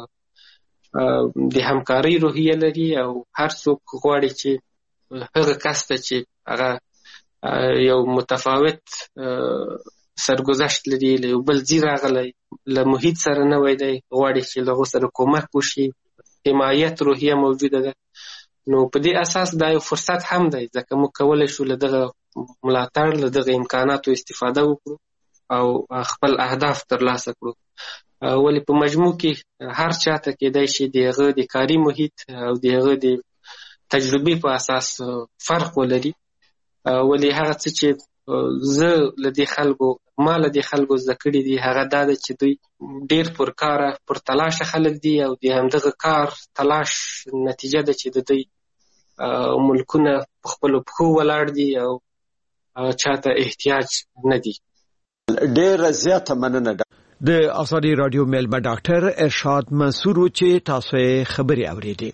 د همکارۍ روحیه لري او هر څوک غواړي چې هغه کس ته چې هغه یو متفاوت سرګذشت لري، له یو بل ځای راغلی، له محیط سره نوی دی، غواړي چې له هغو سره کومک وشي، حمایت روحیه موجوده ده. نو په دې اساس دا یو فرصت هم دی ځکه موږ کولی شو له دغه ملاتړ، له دغه امکاناتو استفاده وکړو او خپل اهداف ترلاسه کړو. ولې په مجموع کې هر چاته کېدای شي د هغه د کاري محیط او د هغه د تجربې په اساس فرق ولري. ولې هغه څه چې زه له دې خلکو زده کړي دي هغه دا ده چې دوی ډېر پرکاره پرتلاشه خلک دي او د همدغه کار تلاش نتیجه ده چې د دوی ملکونه په خپلو پښو ولاړ دي او چاته احتیاج نه دي. ډېره زیاته مننه. د ازادي رادیو میلمه ډاکټر ارشاد منصور چې تاسو یې خبري اورېدې.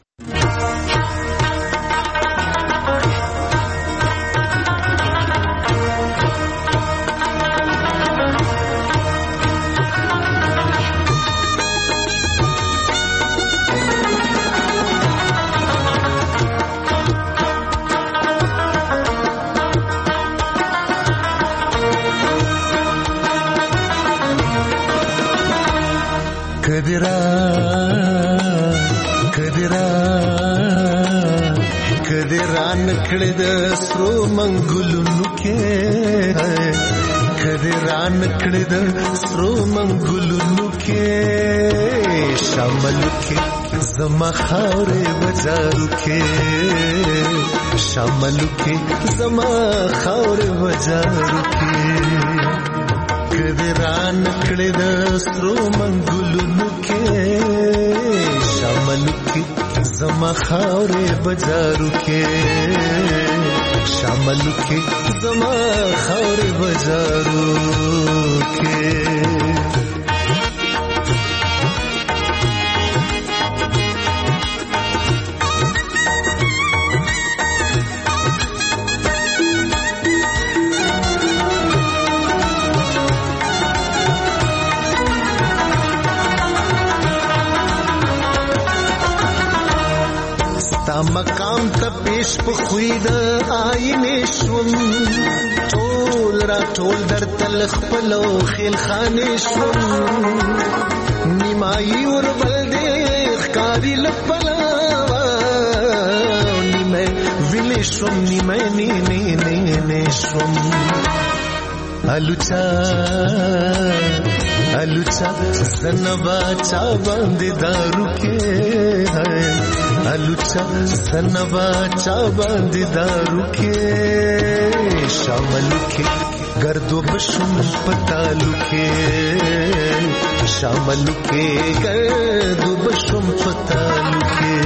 کدران کړه د سرو منګلونو کې کدران کړه د سرو منګلونو کې شامل کې زما خاورې بازارو کې شامل کې زما خاورې بازارو کې کدران کړه د سرو منګلونو کې شامل کې زما خاورې بازارو کې شامل کې زما خاورې بازارو کې مقام ته پیش په خوې د آینې شوم ټول را ټول در تل خپلو خیل خانې شوم نیمایي وربل دې ښکاري لپلاوه نیمه ویلې شوم نیمه نه شوم الوچا زنبا چا باندې دارو کې الوچا زنبا چا باندې دارو کې شامل کې گردو بشم پتالو کې شامل کې گردو بشم پتالو کې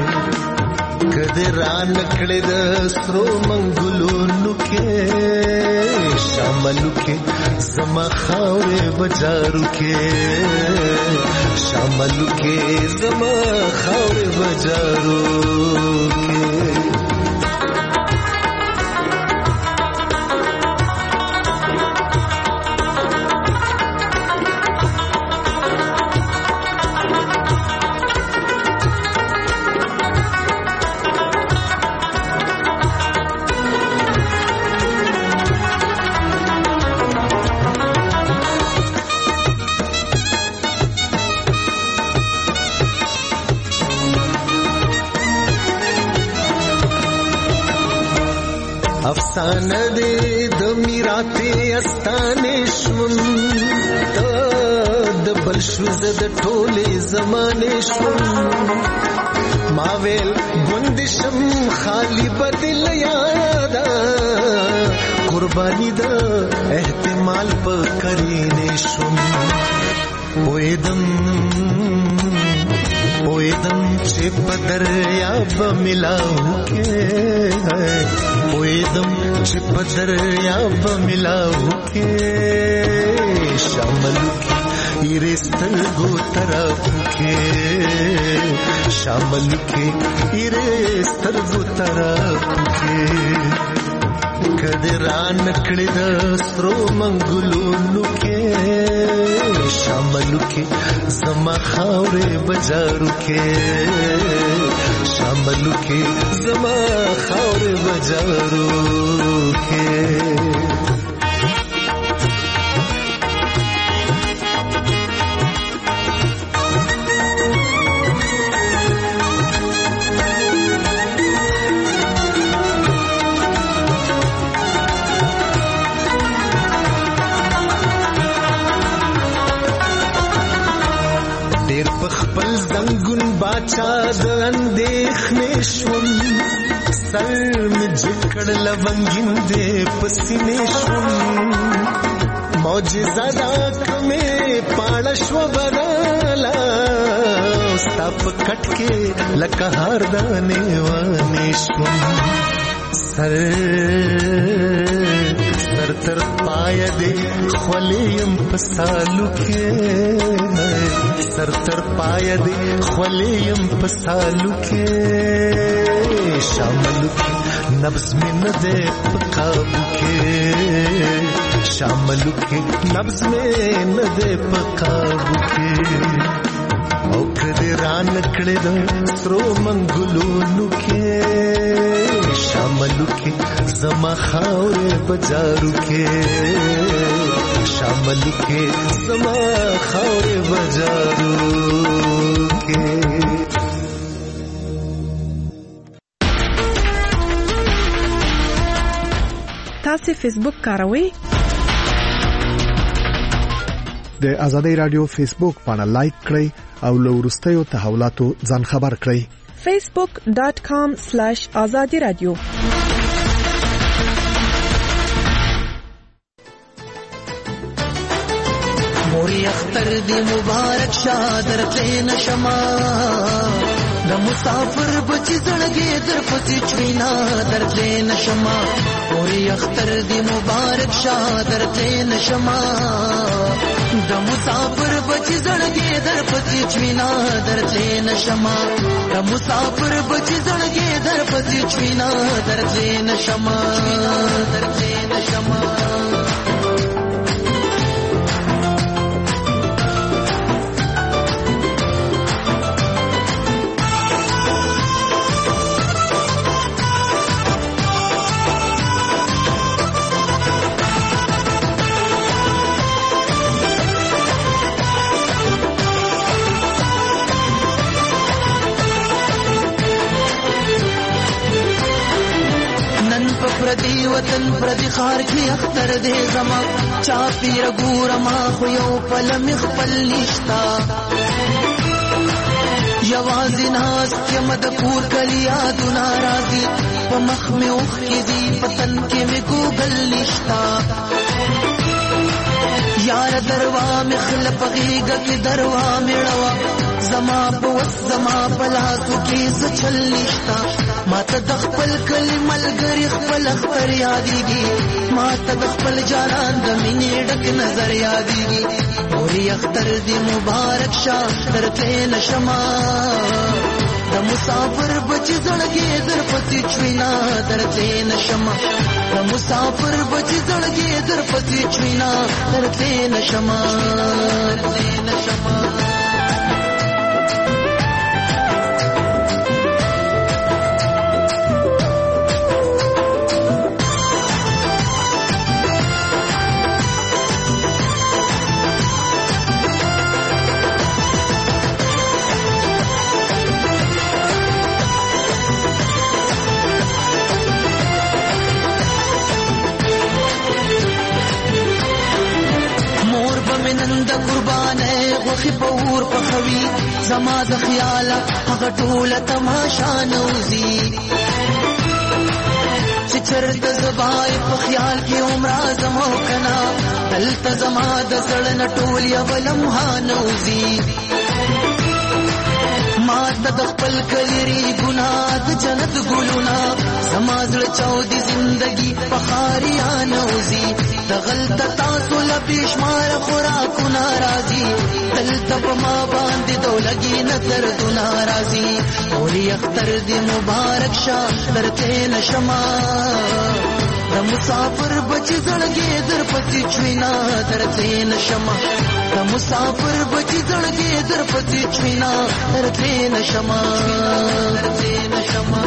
کدران کړه د سرو منګلونو کې شامل کې زما خاورې بازارو کې شامل کې زما خاورې بازارو کې افسانه دې د میراته استانې شوم د بل شوز د ټولې زمانه شوم ما ویل ګوندشم خالی بدل یادا قرباني د احتمال په کرینې شوم وېدم چې بدر یا بملاو کې وېدم چې بدر یا بملاو کې شامل کې ایرستل گو طرف کې شامل کې ایرستل گو طرف کې کدران کړه د سرو منګلونو کې شامل کې زما خاورې بازارو کې شامل کې زما خاورې بازارو کې چا د اندېښنې شوم سر می جکړ لونګین دې پسینې شوم معجزه دا کمه پاړه شو بدلا ستپ کټ کې لکه هر دانه وانه شوم سر تر پای دې خولیم پسالو کې سر تر پای دې خولیم پسالو کې شامل نبض میں نہ دے پکابو کے شامل کے نبض میں نہ دے پکابو کے او کدے ران کړه د سرو منګلو کې شامل کې زما خاورې بازارو کې شامل کې زما خاورې بازارو کې تاسو فیسبوک کاروئ؟ د آزادۍ رادیو فیسبوک باندې لایک کړئ او له وروستیو تحولاتو ځان خبر کړئ. facebook.com/azadi radio موري اختر دی مبارک شادر تین شما د مسافر بچی زړګي در پتی چوینا در تین شما موري اختر دی مبارک شادر تین شما د مسافر بچی زړګي در پتی چوینا در تین شما د مسافر بچی زړګي در پتی چوینا در تین شما در تین شما پردی وطن پردی خار کی اختر دے زما چا پیر ګور ما خو یو پل مخبل نشتا یوازې ناس کې مد پور کلیا د ناراضي په مخ می اوخ کې دی پتن کې می ګوګل نشتا یار دروا مخلف غیګه کې دروا میړوا زما په وس زما پلاسو کې سچل نشتا ما ته د خپل کلمل ګری خپل خبر یادېږي ما ته د خپل جانان د مینې ډک نظر یادېږي اوري اختر دی مبارک شه درته نشما د مسافر بچ زړګي در پتی چوینا درته نشما د مسافر بچ زړګي در پتی چوینا درته نشما درته نشما نند قربان غوخي پور پخوي زما د خیال هغه ټول تماشا نوزي چې چرته زبای په خیال کې عمر زمو کنا دلته زما د سړن ټول یو لمحه نوزي ما د خپل کلری ګناه د جنت ګلونا زما زړه چاودي زندگی په خاریا نوزي د غلط تاسو لپیش مار خوراک ناراضي دلته په ما باندې دولګي نظر د ناراضي اوري اختر دی مبارک شه درته نشما د مسافر بچ زړګي در پتی چوینا درته نشما د مسافر بچ زړګي در پتی چوینا درته نشما درته نشما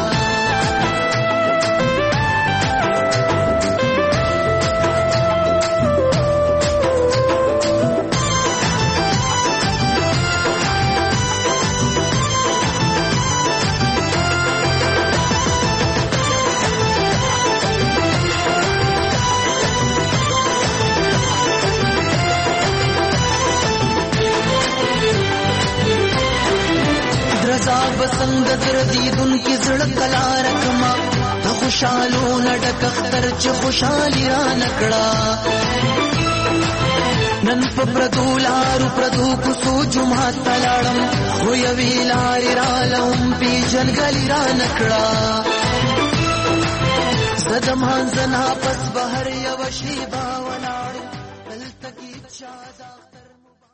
بسنګ دردیدون کې زړه کلا رکما ته خوشالو نډک اختر چې خوشالي را نکړه نن په پردو لارو پردو کو سو جمعه تلاړم خو یوی لارې را لوم پی جنګلی را نکړه زدم هنزنا پس بهر یو شیبا ولاړ دلته کې چا